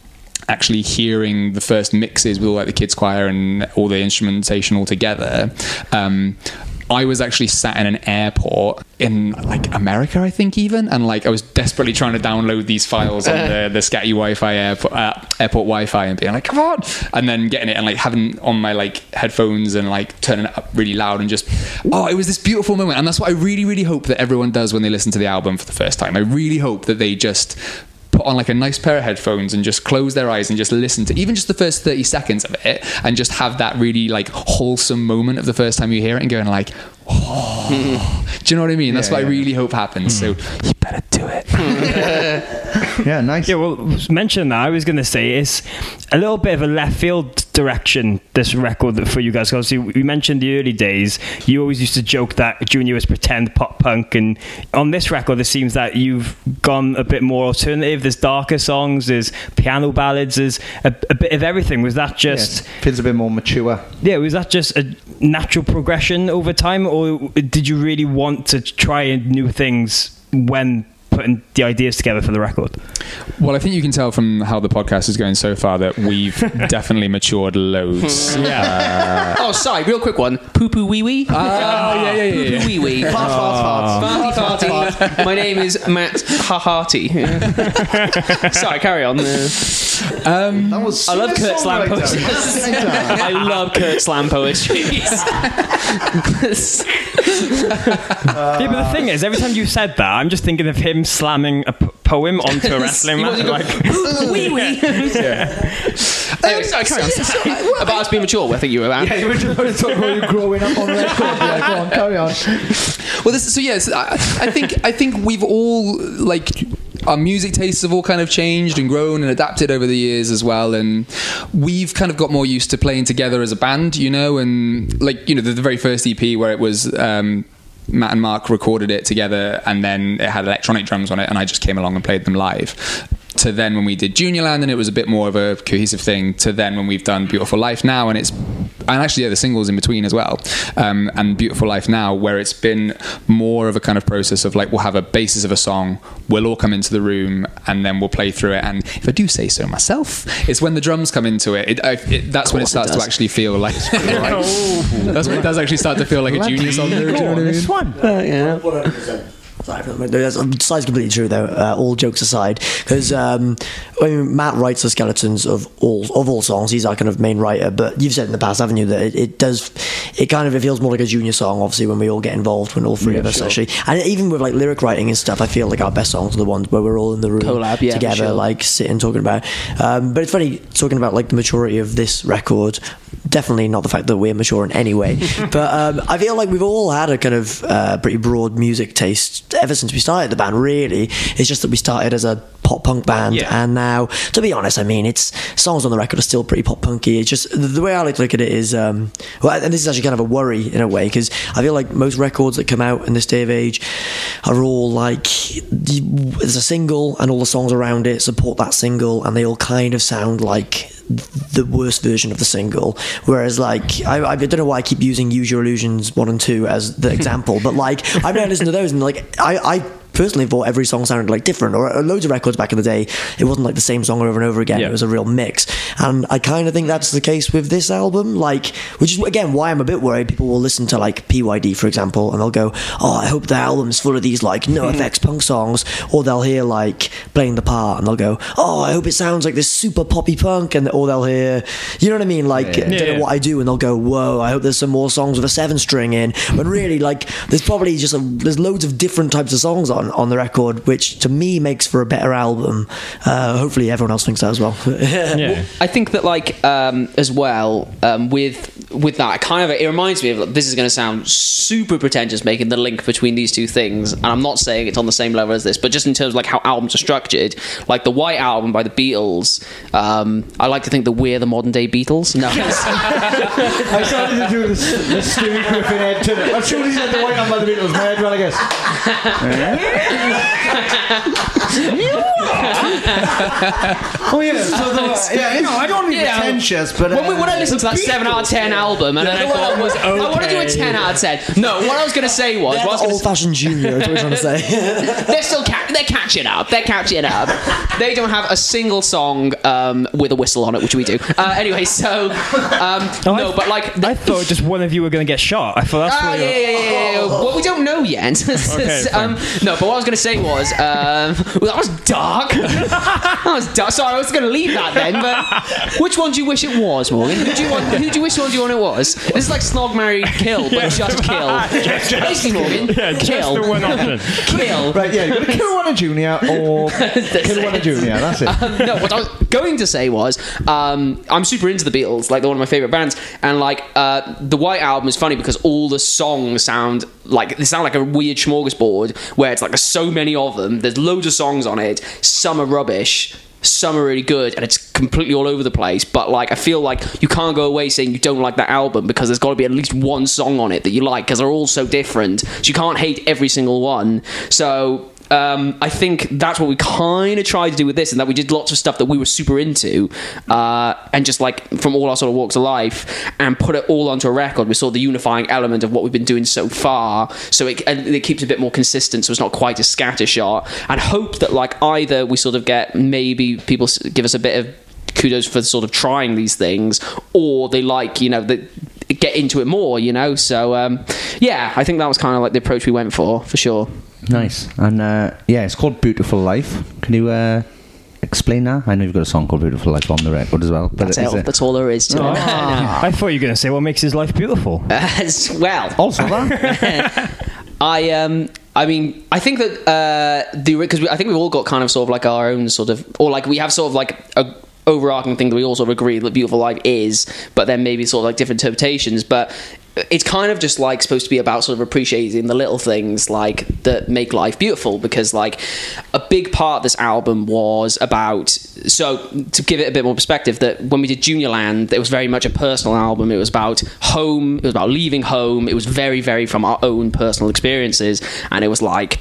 actually hearing the first mixes with all like the kids choir and all the instrumentation all together, I was actually sat in an airport in like America, I think even, and like I was desperately trying to download these files on the Scatty Wi-Fi airport Wi-Fi and being like, come on, and then getting it and like having on my like headphones and like turning it up really loud and just, it was this beautiful moment. And that's what I really, really hope that everyone does when they listen to the album for the first time. I really hope that they just put on like a nice pair of headphones and just close their eyes and just listen to even just the first 30 seconds of it and just have that really like wholesome moment of the first time you hear it and going like, oh. Do you know what I mean? That's what I really hope happens. So you better do it. Yeah, nice. Yeah, well, mention that. I was going to say it's a little bit of a left field direction, this record for you guys. Obviously, we mentioned the early days. You always used to joke that Junior was pretend pop punk, and on this record, it seems that you've gone a bit more alternative. There's darker songs, there's piano ballads, there's a bit of everything. Was that just... feels a bit more mature. Yeah, was that just a natural progression over time, or did you really want to try new things when putting the ideas together for the record? Well, I think you can tell from how the podcast is going so far that we've definitely matured loads. Sorry, real quick one. Poo poo wee wee. Yeah. Poo poo wee wee. Farty. My name is Matt Harty. Sorry, carry on. That was I love Kurt Slam poetry. I love Kurt Slam poetry. Yeah, but the thing is, every time you said that, I'm just thinking of him slamming a poem onto a wrestling match. Like, wee wee. Sorry, carry on. About us being mature, I think you were at. Yeah, you were just talking about you growing up on record. Yeah, go on, carry on. Well, I think we've all like... Our music tastes have all kind of changed and grown and adapted over the years as well, and we've kind of got more used to playing together as a band, you know, and like, you know, the very first EP where it was Matt and Mark recorded it together and then it had electronic drums on it and I just came along and played them live, to then when we did Juniorland and it was a bit more of a cohesive thing, to then when we've done Beautiful Life Now, and actually the singles in between as well, and Beautiful Life Now, where it's been more of a kind of process of like, we'll have a basis of a song, we'll all come into the room and then we'll play through it, and if I do say so myself, it's when the drums come into it, that's when it starts to actually feel like that's when it does actually start to feel like a Junior song. Do you know what I mean? This one. Yeah. 100%. That's completely true, though. All jokes aside, because Matt writes the skeletons of all songs. He's our kind of main writer. But you've said in the past, haven't you, that it feels more like a Junior song. Obviously, when we all get involved, when all three of us actually, and even with like lyric writing and stuff, I feel like our best songs are the ones where we're all in the room together, like sitting talking about. But it's funny talking about like the maturity of this record. Definitely not the fact that we're mature in any way, but I feel like we've all had a kind of pretty broad music taste ever since we started the band. Really, it's just that we started as a pop punk band, and now, to be honest, I mean, it's songs on the record are still pretty pop punky. It's just the way I like to look at it is, and this is actually kind of a worry in a way, because I feel like most records that come out in this day of age are all like there's a single and all the songs around it support that single, and they all kind of sound like the worst version of the single. Whereas like I don't know why I keep using Use Your Illusions 1 and 2 as the example, but like I've never listened to those, and like I personally thought every song sounded like different, or loads of records back in the day it wasn't like the same song over and over again. It was a real mix, and I kind of think that's the case with this album, like, which is again why I'm a bit worried. People will listen to like PYD, for example, and they'll go, oh, I hope the album's full of these like NoFX punk songs, or they'll hear like Playing the Part and they'll go, oh, I hope it sounds like this super poppy punk, and or they'll hear, you know what I mean, like Don't Know What I Do, and they'll go, whoa, I hope there's some more songs with a 7-string in, when really like there's probably just there's loads of different types of songs on the record, which to me makes for a better album. Hopefully everyone else thinks that as well. Well, I think that like as well, with that kind of, it reminds me of, like, this is going to sound super pretentious making the link between these two things, and I'm not saying it's on the same level as this, but just in terms of like how albums are structured, like the White Album by the Beatles, I like to think that we're the modern day Beatles. No. I started to do the Stewie Griffin head to it. I'm sure he said the White Album by the Beatles. My head, well, I guess. Oh yeah, so I don't need pretentious, but when I listened to that 7 out of 10 album, and then I thought, I want to do a 10 out of 10. No, what I was going to say was, old-fashioned Junior. Is what we're trying to say. they're catching up. They're catching up. They don't have a single song with a whistle on it, which we do. Anyway, so but like I thought just one of you were going to get shot. I thought that's yeah. Well, we don't know yet. Okay, no, but what I was going to say was, well, that was dark. That was dark. Sorry, I was going to leave that then. But which one do you wish it was, Morgan? Who do you wish one it was? This is like Snog, Marry, Kill, but just kill. Basically, Morgan, kill. Just the one option. Kill. Right, yeah, you've got to kill one a junior or kill one a junior. That's it. No, what I was going to say was, I'm super into the Beatles. Like, they're one of my favourite bands, and like the White Album is funny because all the songs sound like a weird smorgasbord where it's like there's so many of them. There's loads of songs on it. Some are rubbish. Some are really good, and it's completely all over the place. But like, I feel like you can't go away saying you don't like that album because there's got to be at least one song on it that you like because they're all so different. So you can't hate every single one. So I think that's what we kind of tried to do with this, and that we did lots of stuff that we were super into, and just like from all our sort of walks of life, and put it all onto a record. We saw the unifying element of what we've been doing so far, so it keeps a bit more consistent, so it's not quite as scattershot. And hope that like either we sort of get, maybe people give us a bit of kudos for sort of trying these things, or they like, get into it more, So I think that was kind of like the approach we went for sure. Nice. And it's called Beautiful Life. Can you explain that? I know you've got a song called Beautiful Life on the record as well. But that's all there is to it. I thought you were going to say what makes his life beautiful. Well, also that. I mean, I think that because I think we've all got kind of sort of like our own sort of, or like we have sort of like a overarching thing that we all sort of agree that Beautiful Life is, but then maybe sort of like different interpretations. But it's kind of just like supposed to be about sort of appreciating the little things like that make life beautiful, because like a big part of this album was about, so to give it a bit more perspective, that when we did Juniorland, it was very much a personal album. It was about home, it was about leaving home, it was very, very from our own personal experiences, and it was like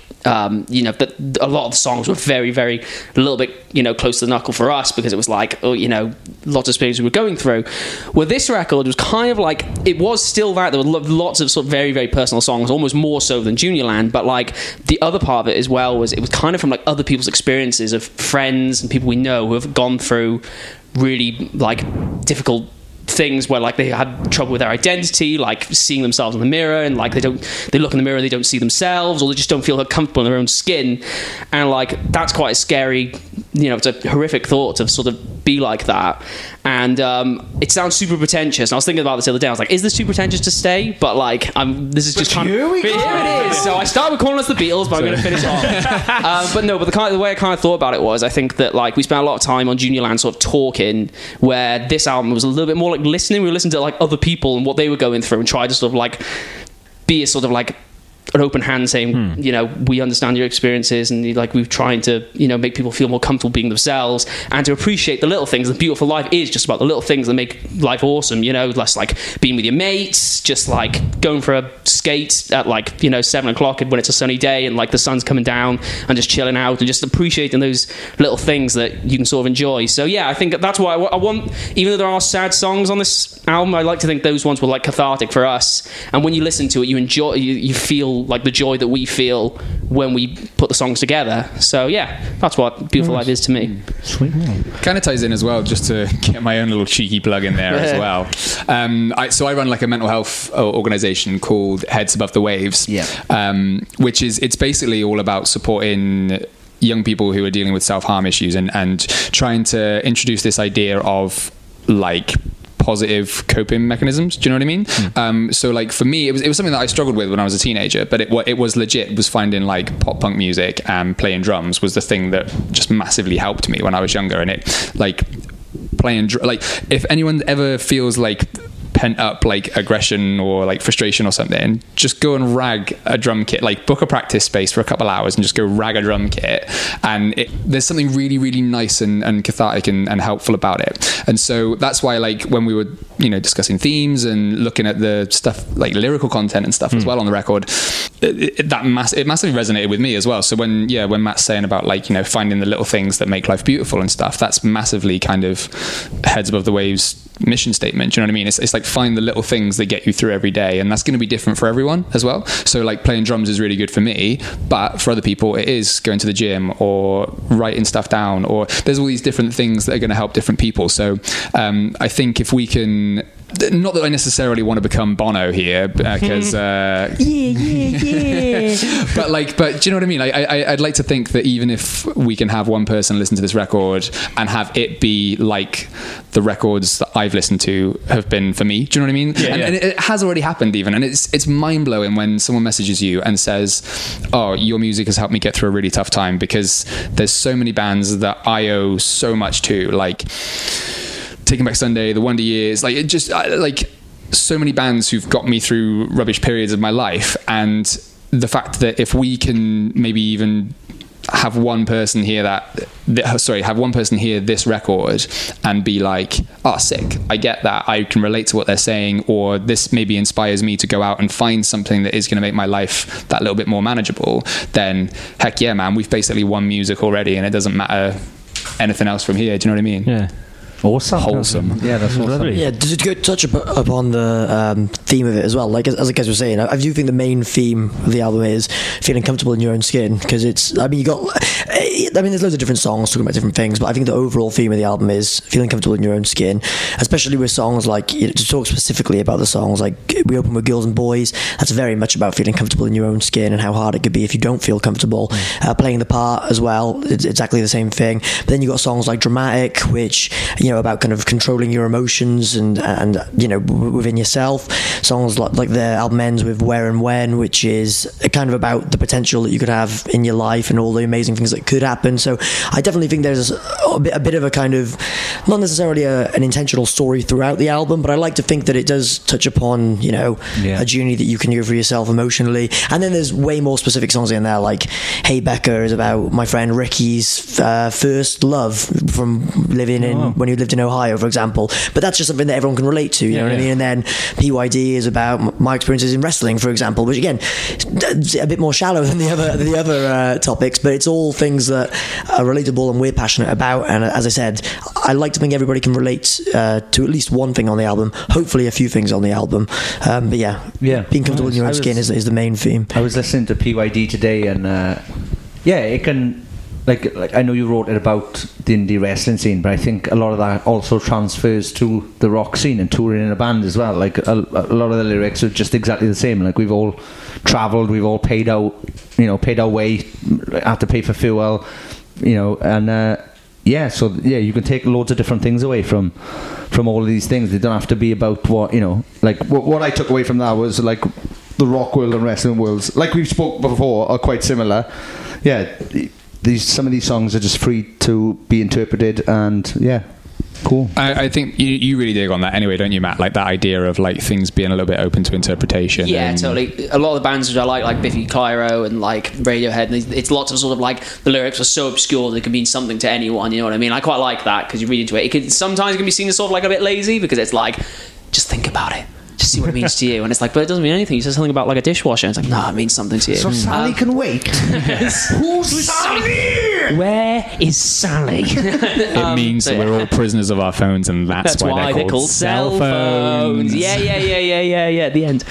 but a lot of the songs were very, very a little bit close to the knuckle for us, because it was like lots of experiences we were going through. Well, this record was kind of like, it was still that there were lots of sort of very, very personal songs, almost more so than Juniorland, but like the other part of it as well was, it was kind of from like other people's experiences of friends and people we know who have gone through really like difficult things where like they had trouble with their identity, like seeing themselves in the mirror, and like they look in the mirror, they don't see themselves, or they just don't feel comfortable in their own skin, and like that's quite a scary, it's a horrific thought to sort of be like that. And it sounds super pretentious, and I was thinking about this the other day. I was like, is this too pretentious to stay? But like, this is just kind of, here it is. So I started with calling us the Beatles, but I'm going to finish off. But the way I kind of thought about it was, I think that like we spent a lot of time on Juniorland sort of talking, where this album was a little bit more like listening. We were listening to like other people and what they were going through, and tried to sort of like be a sort of like an open hand, saying, we understand your experiences, and like we're trying to, make people feel more comfortable being themselves, and to appreciate the little things. The Beautiful Life is just about the little things that make life awesome, less like being with your mates, just like going for a skate at like 7 o'clock when it's a sunny day and like the sun's coming down, and just chilling out and just appreciating those little things that you can sort of enjoy. So yeah, I think that's why I want, even though there are sad songs on this album, I like to think those ones were like cathartic for us, and when you listen to it, you enjoy, you feel like the joy that we feel when we put the songs together. So yeah, that's what Beautiful Life is to me. Sweet man. Kind of ties in as well, just to get my own little cheeky plug in there as well. I run like a mental health organisation called Heads Above the Waves, which is, it's basically all about supporting young people who are dealing with self-harm issues, and trying to introduce this idea of like positive coping mechanisms. Do you know what I mean? So like for me, it was something that I struggled with when I was a teenager, but it was legit, was finding like pop punk music and playing drums was the thing that just massively helped me when I was younger. And it like playing, like if anyone ever feels like pent up like aggression or like frustration or something, just go and rag a drum kit, like book a practice space for a couple hours and just go rag a drum kit. And there's something really, really nice and cathartic and helpful about it. And so that's why, like, when we were, discussing themes and looking at the stuff, like lyrical content and stuff as well on the record, it massively resonated with me as well. So when Matt's saying about, like, finding the little things that make life beautiful and stuff, that's massively kind of Heads Above the Waves mission statement. Do you know what I mean? It's like, find the little things that get you through every day, and that's going to be different for everyone as well. So like, playing drums is really good for me, but for other people it is going to the gym or writing stuff down, or there's all these different things that are going to help different people. So I think if we can, not that I necessarily want to become Bono here, because but do you know what I mean? I'd like to think that even if we can have one person listen to this record and have it be like the records that I've listened to have been for me, do you know what I mean? And it has already happened even, and it's mind-blowing when someone messages you and says, oh, your music has helped me get through a really tough time, because there's so many bands that I owe so much to, like Taking Back Sunday, The Wonder Years, like, it just like so many bands who've got me through rubbish periods of my life. And the fact that if we can maybe even have one person hear have one person hear this record and be like, oh, sick, I get that, I can relate to what they're saying, or this maybe inspires me to go out and find something that is going to make my life that little bit more manageable, then heck yeah, man, we've basically won music already, and it doesn't matter anything else from here. Do you know what I mean? Yeah. Awesome. Wholesome. Yeah, that's awesome. Yeah, to touch upon the theme of it as well, like as the guys were saying, I do think the main theme of the album is feeling comfortable in your own skin, because there's loads of different songs talking about different things, but I think the overall theme of the album is feeling comfortable in your own skin, especially with songs like, to talk specifically about the songs, like we open with Girls and Boys, that's very much about feeling comfortable in your own skin and how hard it could be if you don't feel comfortable. Playing the part as well, it's exactly the same thing. But then you've got songs like Dramatic, which, about kind of controlling your emotions and within yourself. Songs like the album ends with Where and When, which is kind of about the potential that you could have in your life and all the amazing things that could happen. So I definitely think there's a bit of a kind of, not necessarily an intentional story throughout the album, but I like to think that it does touch upon, a journey that you can go through yourself emotionally. And then there's way more specific songs in there, like Hey Becca is about my friend Ricky's first love from living when he lived in Ohio, for example, but that's just something that everyone can relate to, you know what I mean? And then PYD is about my experiences in wrestling, for example, which again, a bit more shallow than the other topics, but it's all things that are relatable and we're passionate about. And as I said, I like to think everybody can relate to at least one thing on the album, hopefully a few things on the album, but being comfortable in your own skin is the main theme. I was listening to PYD today, and it can, like I know you wrote it about the indie wrestling scene, but I think a lot of that also transfers to the rock scene and touring in a band as well. Like a lot of the lyrics are just exactly the same. Like, we've all travelled, we've all paid our way, had to pay for fuel, and you can take loads of different things away from all of these things. They don't have to be about what I took away from that was like the rock world and wrestling worlds, like we've spoke before, are quite similar. Some of these songs are just free to be interpreted, and cool. I think you really dig on that anyway, don't you, Matt? Like that idea of like things being a little bit open to interpretation. Yeah, totally. A lot of the bands which I like Biffy Clyro and like Radiohead, it's lots of sort of like the lyrics are so obscure they can mean something to anyone. You know what I mean? I quite like that because you read into it. Sometimes it can be seen as sort of like a bit lazy because it's like, just think about it. Just see what it means to you. And it's like, but it doesn't mean anything. You said something about like a dishwasher. And it's like, no, it means something to you. So Sally can wait. Who's Sally? Where is Sally? It means that we're all prisoners of our phones, and that's why they're called cell phones. Yeah. The end.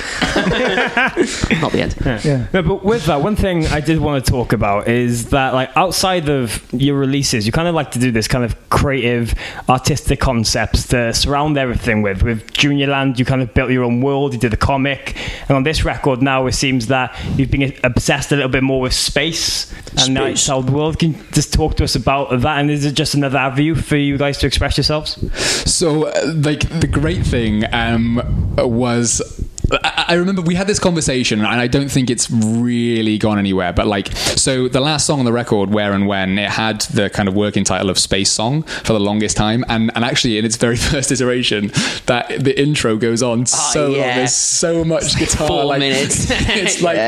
Not the end. Yeah. No, but with that, one thing I did want to talk about is that, like, outside of your releases, you kind of like to do this kind of creative, artistic concepts to surround everything with. With Juniorland, you kind of built your own world, you did a comic, and on this record now it seems that you've been obsessed a little bit more with space and the outside world. Can you just talk to us about that, and is it just another avenue for you guys to express yourselves? So like the great thing was I remember we had this conversation, and I don't think it's really gone anywhere. But like, so the last song on the record, Where and When, it had the kind of working title of Space Song for the longest time, and actually in its very first iteration, that the intro goes on there's so much guitar, 4 like minutes. it's like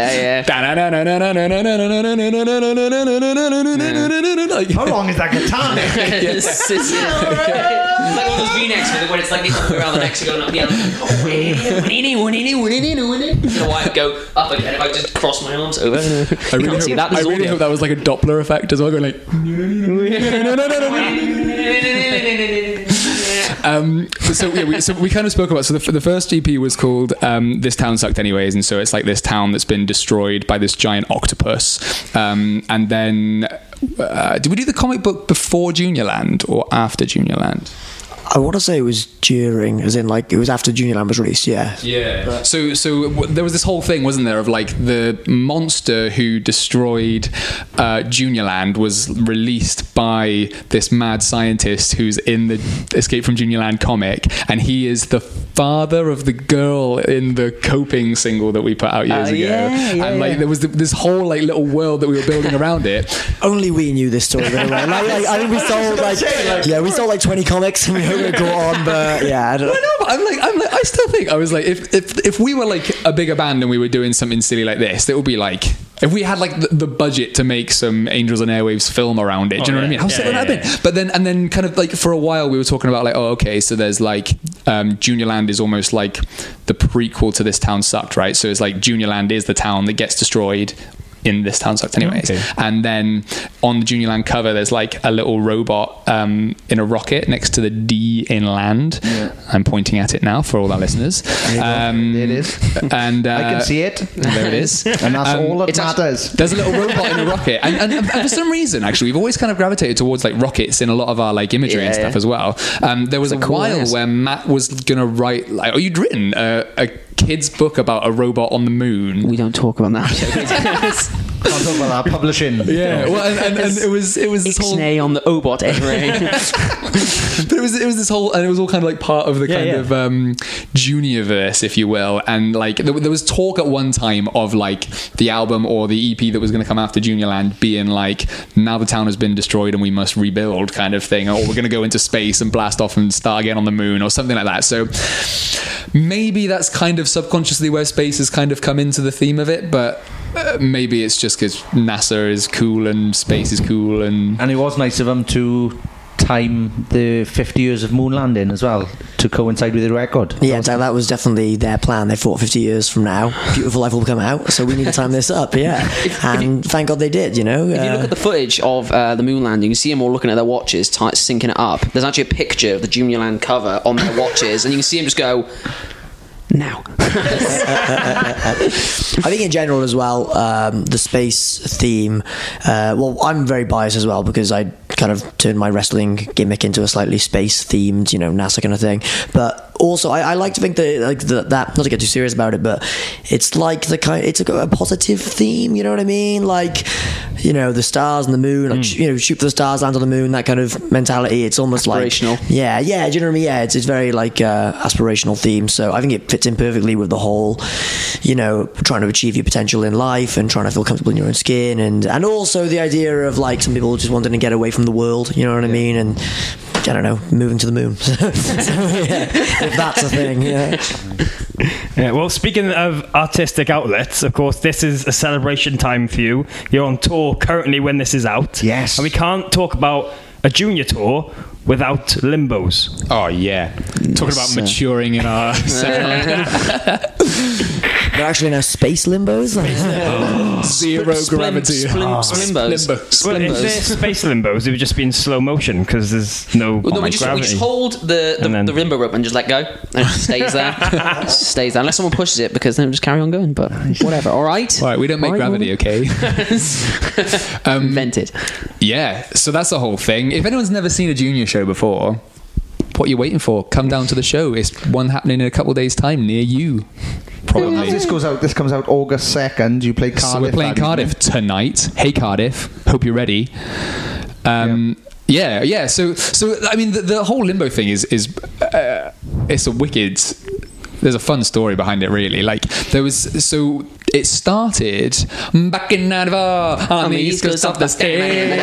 How long is that guitar? It's like one of those V-necks when it's like around the necks going up. Yeah, the wife go up again. If I just cross my arms over, I really hope that was like a Doppler effect as well, going like. So we kind of spoke about. So the first EP was called "This Town Sucked Anyways," and so it's like this town that's been destroyed by this giant octopus. And then, did we do the comic book before Juniorland or after Juniorland? I want to say it was during, as in like it was after Juniorland was released. Yeah. Yeah. So there was this whole thing, wasn't there, of like the monster who destroyed Juniorland was released by this mad scientist who's in the Escape from Juniorland comic, and he is the father of the girl in the Coping single that we put out years ago. And like there was this whole like little world that we were building around it. Only we knew this story. Like, I think we sold we sold like 20 comics, and we hope it go on. But yeah, I don't know. But I'm like, I still think I was like, if we were like a bigger band and we were doing something silly like this, it would be like. If we had like the budget to make some Angels on Airwaves film around it, do you know what I mean? How sick would that have been? But then kind of like for a while we were talking about like, oh, okay, so there's like Juniorland is almost like the prequel to This Town Sucked, right? So it's like Juniorland is the town that gets destroyed in This Town Sucked anyways. Okay. And then on the Juniorland cover there's like a little robot in a rocket next to the D in land. I'm pointing at it now for all our listeners. There it is. And I can see it. There it is. And that's all that matters. There's a little robot in a rocket, and for some reason actually we've always kind of gravitated towards like rockets in a lot of our like imagery and stuff as well. There was a while where Matt was gonna write like, you'd written a kid's book about a robot on the moon. We don't talk about that. Can't talk about that publishing. Yeah, well, and it was this whole Ixnay on the Obot array. But it was this whole, and it was all kind of like part of the kind of Juniorverse, if you will. And like there was talk at one time of like the album or the EP that was going to come after Juniorland being like, now the town has been destroyed and we must rebuild, kind of thing, or we're going to go into space and blast off and start again on the moon or something like that. So maybe that's kind of subconsciously where space has kind of come into the theme of it, but maybe it's just because NASA is cool and space is cool, and it was nice of them to time the 50 years of moon landing as well to coincide with the record. Yeah, that was definitely their plan. They thought 50 years from now, Beautiful Life will come out, so we need to time this up. And thank God they did. You know, if you look at the footage of the moon landing, you see them all looking at their watches, syncing it up. There's actually a picture of the Juniorland cover on their watches, and you can see them just go. Now. I think in general as well, the space theme, well, I'm very biased as well because I kind of turned my wrestling gimmick into a slightly space themed, NASA kind of thing. But also I like to think that like that not to get too serious about it, but it's like it's a positive theme, you know what I mean? Like, the stars and the moon, like shoot for the stars, land on the moon, that kind of mentality. It's almost aspirational. Like do you know what I mean? Yeah, it's very like aspirational theme. So I think it fits in perfectly with the whole, trying to achieve your potential in life and trying to feel comfortable in your own skin, and also the idea of like some people just wanting to get away from the world, you know what I mean? And I don't know, moving to the moon. So, if that's a thing, well, speaking of artistic outlets, of course, this is a celebration time for you. You're on tour currently when this is out. Yes. And we can't talk about a junior tour without Limbos. Oh, yeah. Talking about maturing in our sound. They're actually now space limbos. Zero gravity. Limbos. Well, if they're space limbos, it would just be in slow motion because there's no we just hold the limbo rope and just let go, and it stays there. Stays there unless someone pushes it, because then we'll just carry on going. But whatever. All right. We don't make gravity, okay? Invented. Yeah. So that's the whole thing. If anyone's never seen a Junior show before, what are you waiting for? Come down to the show. It's one happening in a couple of days' time near you. Probably. This comes out August 2nd. You play Cardiff. So we're playing Cardiff tonight. Hey Cardiff, hope you're ready. Yeah. So I mean, the whole Limbo thing is it's a wicked there's a fun story behind it, really. Like, it started back in 94 on the east coast of the States.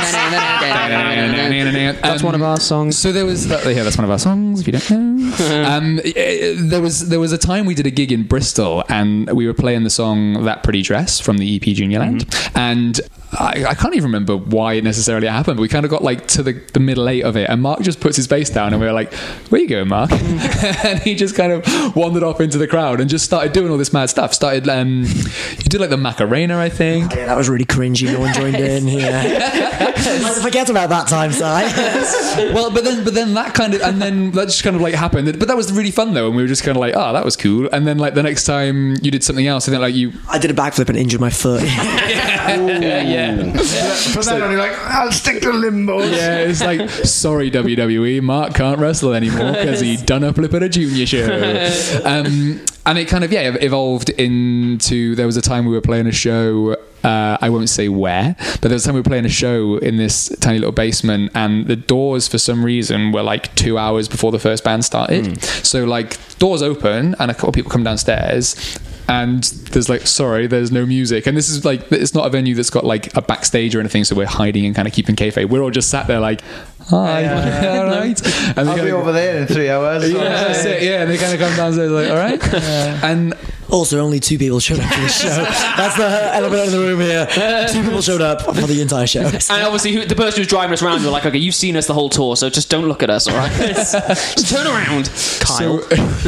That's one of our songs. So there was that's one of our songs, if you don't know. There was a time we did a gig in Bristol, and we were playing the song That Pretty Dress from the EP Juniorland, and I can't even remember why it necessarily happened, but we kind of got like to the middle 8 of it, and Mark just puts his bass down, and we were like, where you going, Mark? And he just kind of wandered off into the crowd and just started doing all this mad stuff. You did like the Macarena, I think. Yeah, that was really cringy. No one joined in. Yeah. Forget about that time, Si. Well, but then that kind of, and then that just kind of like happened. But that was really fun though, and we were just kind of like, oh, that was cool. And then like the next time you did something else, I think I did a backflip and injured my foot. Yeah. But then you're like, I'll stick to Limbo. Yeah, it's like, sorry WWE, Mark can't wrestle anymore because he done a flip at a junior show. And it kind of evolved into, there was a time we were playing a show, I won't say where, but there was a time we were playing a show in this tiny little basement, and the doors for some reason were like 2 hours before the first band started. So like doors open and a couple of people come downstairs, and there's like, sorry, there's no music. And this is like, it's not a venue that's got like a backstage or anything, so we're hiding and kind of keeping kayfabe. We're all just sat there like, hi, all right. And I'll be over there in 3 hours. Yeah, and they kind of come downstairs like, all right. And also, only 2 people showed up for the show. That's the elevator in the room here. 2 people showed up for the entire show. And obviously, the person who's driving us around, you're like, okay, you've seen us the whole tour, so just don't look at us, all right? Just turn around, Kyle.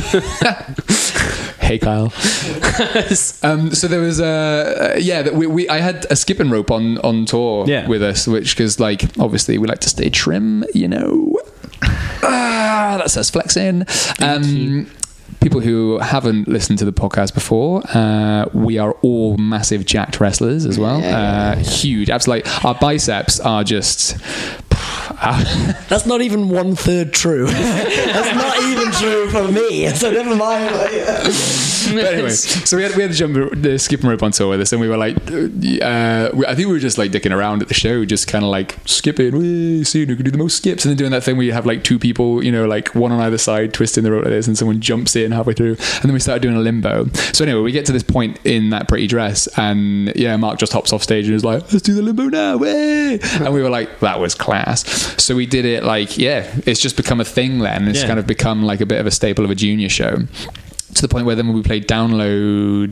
Hey, Kyle. So there was I had a skipping rope on tour with us, which, because like obviously we like to stay trim, you know. That says flexing. People who haven't listened to the podcast before, we are all massive jacked wrestlers as well. Huge, absolutely. Our biceps are just. That's not even 1/3 true. That's not even true for me. So never mind. But anyway, so we had the skipping rope on tour with us, and we were like, I think we were just like dicking around at the show, just kind of like skipping, seeing who could do the most skips, and then doing that thing where you have like 2 people, you know, like one on either side, twisting the rope like this, and someone jumps in halfway through, and then we started doing a limbo. So anyway, we get to this point in That Pretty Dress, and Mark just hops off stage and is like, let's do the limbo now, way! And we were like, that was class. So we did it like, it's just become a thing then. It's kind of become like a bit of a staple of a junior show. To the point where then when we played Download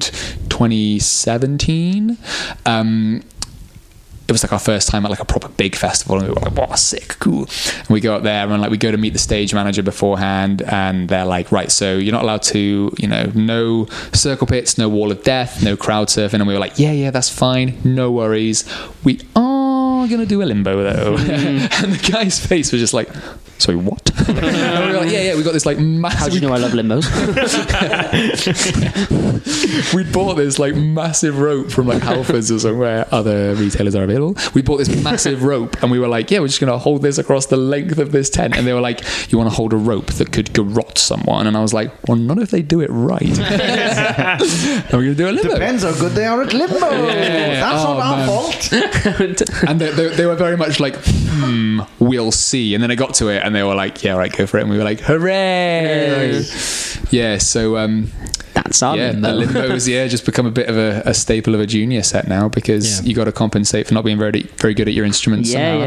2017, it was like our first time at like a proper big festival, and we were like, wow, sick, cool. And we go up there and like we go to meet the stage manager beforehand, and they're like, right, so you're not allowed to, you know, no circle pits, no wall of death, no crowd surfing. And we were like, yeah, that's fine, no worries. We are gonna do a limbo though. And the guy's face was just like, sorry, what? And we were like, we got this like massive. How do you know I love limbos? We'd bought this like massive rope from like Halfords or somewhere other retailers are available. We bought this massive rope, and we were like, we're just gonna hold this across the length of this tent. And they were like, you want to hold a rope that could garrote someone? And I was like, well, not if they do it right. And we're gonna do a limbo. Depends how good they are at limbo. That's not our fault. And they were very much like, we'll see. And then I got to it, and they were like, yeah, right, go for it. And we were like, hooray! Yeah, so that's our limbo. The limbo's just become a bit of a staple of a junior set now, because you got to compensate for not being very very good at your instruments. Yeah.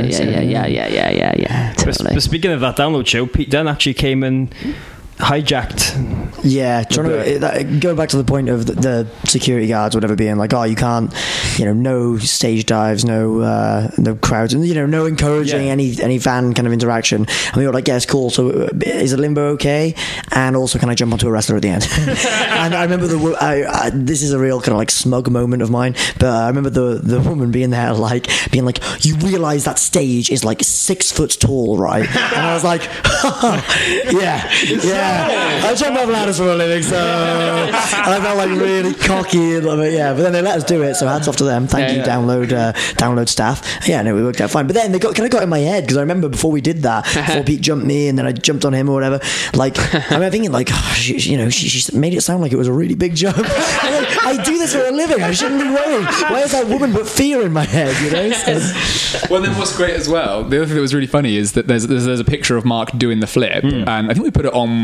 Totally. But speaking of that Download show, Pete Dunne actually came and hijacked. Yeah, going back to the point of the security guards, whatever, being like, oh, you can't, you know, no stage dives, no crowds, and, you know, no encouraging any fan kind of interaction. And we were like, it's cool. So is a limbo okay? And also, can I jump onto a wrestler at the end? And I remember this is a real kind of like smug moment of mine, but I remember the woman being there, like being like, you realize that stage is like 6 foot tall, right? And I was like, yeah. I jumped off ladders for a living, so I felt like really cocky and but then they let us do it, so hats off to them. Thank you, Download staff. It worked out fine. But then they got in my head, because I remember before we did that, before Pete jumped me and then I jumped on him or whatever, like I'm thinking like, she made it sound like it was a really big jump. I do this for a living, I shouldn't be worried. Why has that woman put fear in my head, you know? Well, then what's great as well, the other thing that was really funny is that there's a picture of Mark doing the flip, and I think we put it on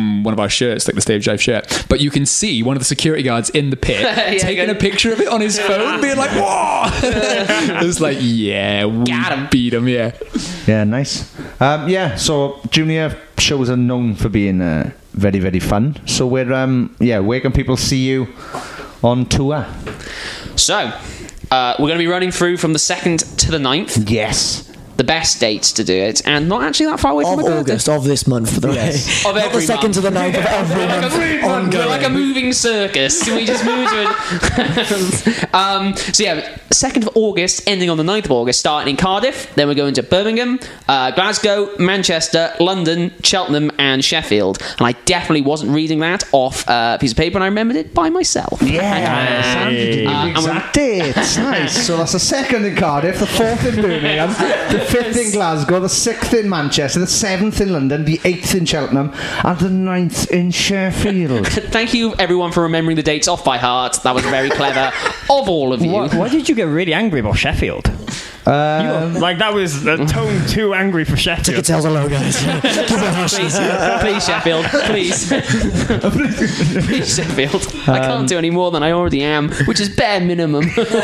on one of our shirts, like the Stage Dive shirt. But you can see one of the security guards in the pit taking a picture of it on his phone, being like, "Whoa!" It was like, "Yeah, we got him, beat him." Yeah, yeah, nice. So junior shows are known for being very, very fun. So where can people see you on tour? So we're going to be running through from the 2nd to the 9th. Yes. The best dates to do it, and not actually that far away from my birthday. August of this month, for the way. Of every not the 2nd to the 9th of every month. We're like a moving circus. We just move to it. 2nd of August, ending on the 9th of August, starting in Cardiff. Then we're going to Birmingham, Glasgow, Manchester, London, Cheltenham, and Sheffield. And I definitely wasn't reading that off a piece of paper, and I remembered it by myself. Yeah, exact dates. Nice. So that's the 2nd in Cardiff, the 4th in Birmingham, the 5th in Glasgow, the 6th in Manchester, the 7th in London, the 8th in Cheltenham, and the 9th in Sheffield. Thank you, everyone, for remembering the dates off by heart. That was very clever of all of you. Why did you get really angry about Sheffield? That was a tone too angry for Sheffield. Ticket sales are low, guys. Please, Sheffield. Please. Please, Sheffield. I can't do any more than I already am, which is bare minimum.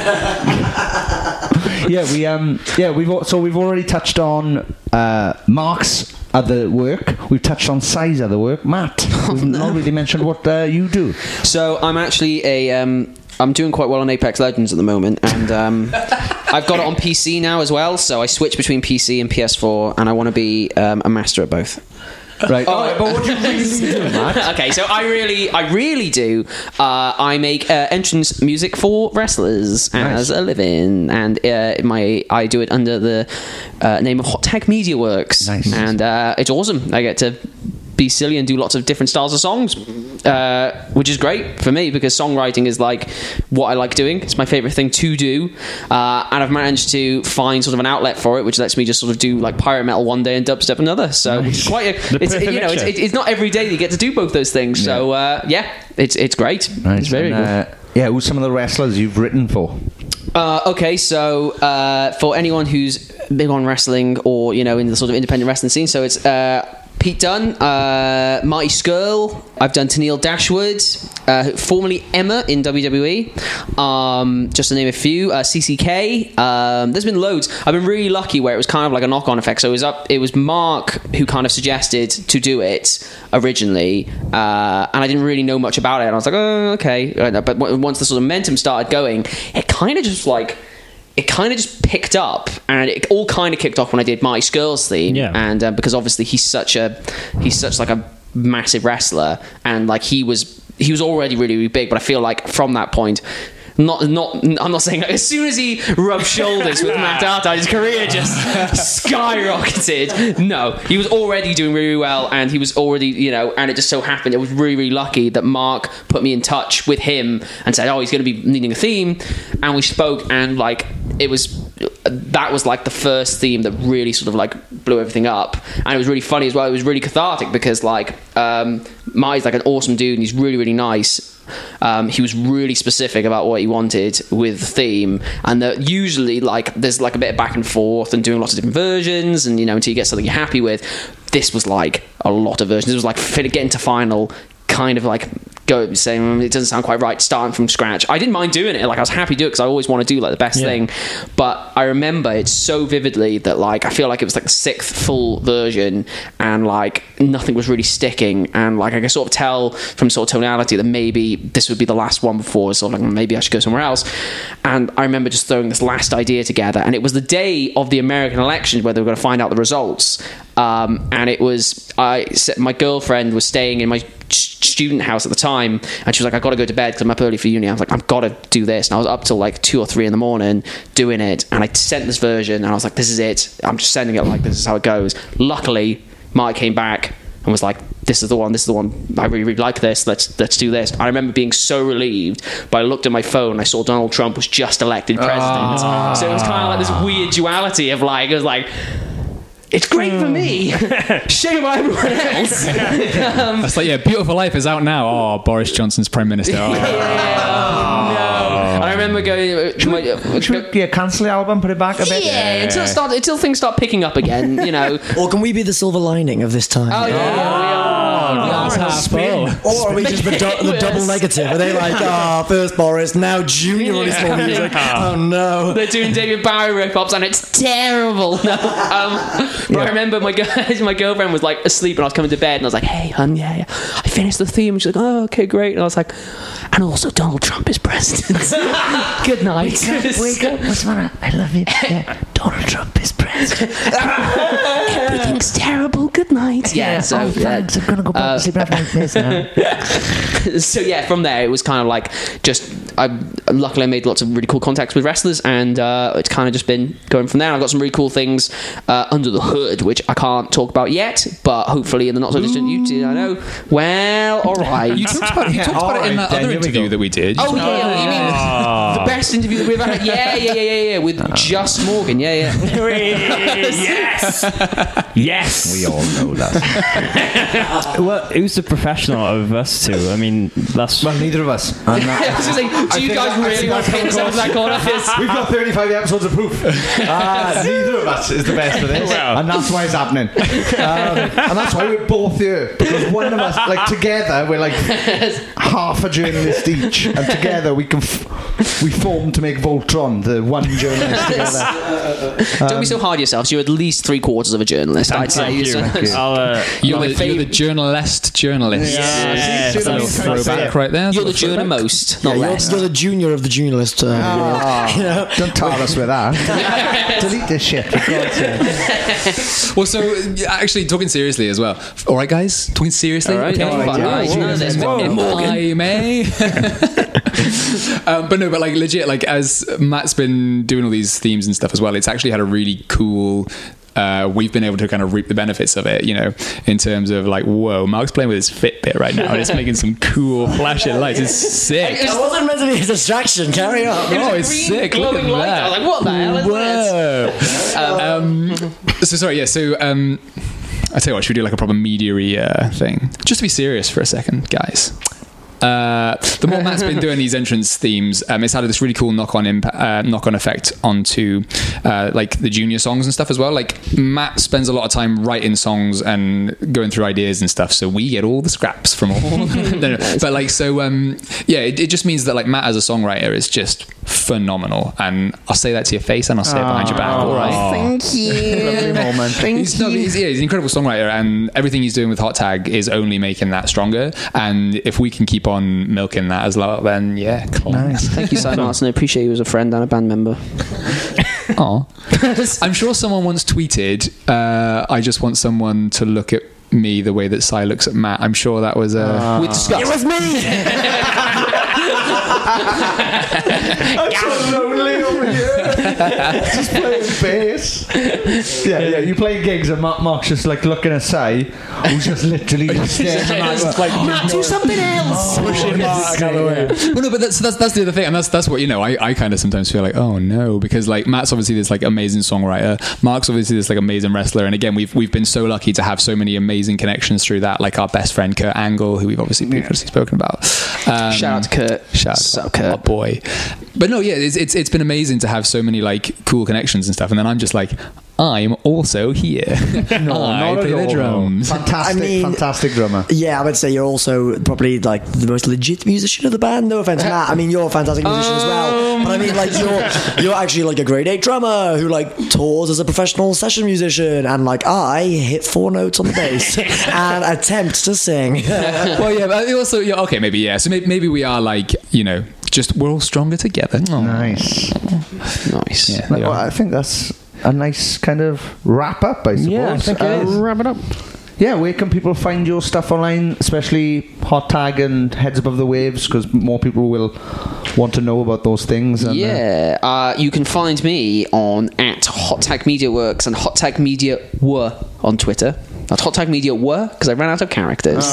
We've already touched on Mark's other work. We've touched on Si's other work. Matt, we've not really mentioned what you do. So I'm actually I'm doing quite well on Apex Legends at the moment, and I've got it on PC now as well. So I switch between PC and PS4, and I want to be a master at both. Right. But what do you really do, Matt? Okay, so I really do. I make entrance music for wrestlers as a living, and I do it under the name of Hot Tag Media Works. Nice. And it's awesome. I get to be silly and do lots of different styles of songs, which is great for me because songwriting is like what I like doing. It's my favorite thing to do, and I've managed to find sort of an outlet for it, which lets me just sort of do like pirate metal one day and dubstep another. So which is quite it's not every day that you get to do both those things. So it's great. Nice. It's very good. Who's some of the wrestlers you've written for? Okay, so for anyone who's big on wrestling or in the sort of independent wrestling scene, so it's Pete Dunne, Marty Scurll. I've done Tennille Dashwood, formerly Emma in WWE, just to name a few. CCK. There's been loads. I've been really lucky where it was kind of like a knock-on effect. So it was Mark who kind of suggested to do it originally, and I didn't really know much about it. And I was like, oh, okay. But once the sort of momentum started going, it kind of just picked up, and it all kind of kicked off when I did Marty Scurll's theme, and because obviously he's such like a massive wrestler, and like he was already really, really big, but I feel like from that point, I'm not saying as soon as he rubbed shoulders with Matt Hardy, his career just skyrocketed. No, he was already doing really well, and he was already, and it just so happened, it was really, really lucky that Mark put me in touch with him and said, oh, he's going to be needing a theme, and we spoke, and like that was like the first theme that really sort of like blew everything up, and it was really funny as well. It was really cathartic because like Marty's like an awesome dude, and he's really, really nice. He was really specific about what he wanted with the theme, and that usually like there's like a bit of back and forth and doing lots of different versions, and until you get something you're happy with. This was like a lot of versions. It was like getting to final, kind of like saying it doesn't sound quite right, starting from scratch. I didn't mind doing it, like I was happy to do it because I always want to do like the best thing, but I remember it so vividly that like I feel like it was like the 6th full version, and like nothing was really sticking, and like I could sort of tell from sort of tonality that maybe this would be the last one before sort of like maybe I should go somewhere else. And I remember just throwing this last idea together, and it was the day of the American elections where they were going to find out the results, and it was my girlfriend was staying in my student house at the time, and she was like, I gotta go to bed because I'm up early for uni. I was like, I've gotta do this, and I was up till like 2 or 3 in the morning doing it, and I sent this version, and I was like, this is it, I'm just sending it, like this is how it goes. Luckily Mark came back and was like, this is the one, I really, really like this, let's do this. I remember being so relieved, but I looked at my phone and I saw Donald Trump was just elected president. So it was kind of like this weird duality of like, it was like, it's great for me. Shame about everyone else. That's like, Beautiful Life is out now. Oh, Boris Johnson's Prime Minister. Oh. No. I remember going... Should we cancel the album, put it back a bit? Until things start picking up again, Or can we be the silver lining of this time? Oh, yeah. glass half full. Or are we just the double negative? Are they like, first Boris, now Junior released more music? Oh no. They're doing David Bowie rip-offs and it's terrible. No. But I remember my girlfriend was like asleep and I was coming to bed and I was like, hey, hun, yeah. I finished the theme. And she's like, oh, okay, great. And I was like, and also Donald Trump is president. Good night. Wake up. What's the matter? I love you. Yeah. Donald Trump is president. Everything's terrible. Good night. Yeah. So thanks. I'm gonna go back to sleep after this now. So yeah, from there it was kind of like luckily I made lots of really cool contacts with wrestlers, and it's kind of just been going from there. I've got some really cool things under the hood, which I can't talk about yet, but hopefully in the not so distant future, I know. Well, all right. You talked about it in that other interview that we did. Oh yeah, you mean the best interview that we've ever had? Yeah, with Just Morgan. Yeah. Yes. We all know that. Well, who's the professional of us two? I mean, that's... Well, neither of us. I was just like, do you guys really want to pin yourself in that corner? We've got 35 episodes of proof. Neither of us is the best of this. Well. And that's why it's happening. And that's why we're both here. Because one of us, like, together, we're like half a journalist each. And together we form to make Voltron, the one journalist together. Don't be so hard on yourselves. You're at least 3/4 of a journalist, I'd say. You're the journalist. Yeah. Throwback right there. You're the journalist, not less. You're the junior of the journalist. Don't tar us with that. Delete this shit, for God's sake. Well, so actually, talking seriously as well. All right, guys, talking seriously. All right, I may. But like legit, like as Matt's been doing all these themes and stuff as well, it's actually had a really cool. We've been able to kind of reap the benefits of it, in terms of like, whoa, Mark's playing with his Fitbit right now and it's making some cool flashing lights. It's sick. It wasn't meant to be a distraction. Carry on. It's sick. Look at that. I was like, what the hell is this? So sorry, yeah. So I tell you what, should we do like a proper media-y thing? Just to be serious for a second, guys. The more Matt's been doing these entrance themes, it's had this really cool knock-on effect onto like the junior songs and stuff as well. Like Matt spends a lot of time writing songs and going through ideas and stuff, so we get all the scraps from all. No. But like it just means that like Matt as a songwriter is just phenomenal, and I'll say that to your face and I'll say it behind your back. All right, thank you. Lovely moment. He's an incredible songwriter, and everything he's doing with Hot Tag is only making that stronger. And if we can keep on milking that as well, then yeah, cool. Nice. Thank you, Si Martin. I appreciate you as a friend and a band member. Oh, I'm sure someone once tweeted, I just want someone to look at me the way that Si looks at Matt. I'm sure that was with disgust. It was me. I'm so lonely over here. Just playing bass. Yeah. You play gigs and Mark's just like looking at Si, who's just literally just staring like do something else. Pushing Mark out of the way. Well, no, but that's the other thing, and that's what I kind of sometimes feel like, oh no, because like Matt's obviously this like amazing songwriter, Mark's obviously this like amazing wrestler, and again we've been so lucky to have so many amazing connections through that, like our best friend Kurt Angle, who we've obviously previously spoken about. Shout out to Kurt. Shout out to Kurt, boy. But no, yeah, it's been amazing to have so many like cool connections and stuff, and then I'm just like, I'm also here. I play the drums. Fantastic drummer. Yeah, I would say you're also probably like the most legit musician of the band. No offense, Matt. I mean, you're a fantastic musician as well. But I mean, like you're actually like a grade 8 drummer who like tours as a professional session musician, and like I hit 4 notes on the bass and attempt to sing. Well, yeah, but also okay, maybe yeah. So maybe we are like just we're all stronger together. Aww. Nice. Yeah, well, I think that's a nice kind of wrap up, I suppose. Yeah, I think it is. Wrap it up. Yeah, where can people find your stuff online, especially Hot Tag and Heads Above the Waves, because more people will want to know about those things. And, you can find me on at Hot Tag Media Works and Hot Tag Media Were on Twitter. Not Hot Tag Media Were, because I ran out of characters.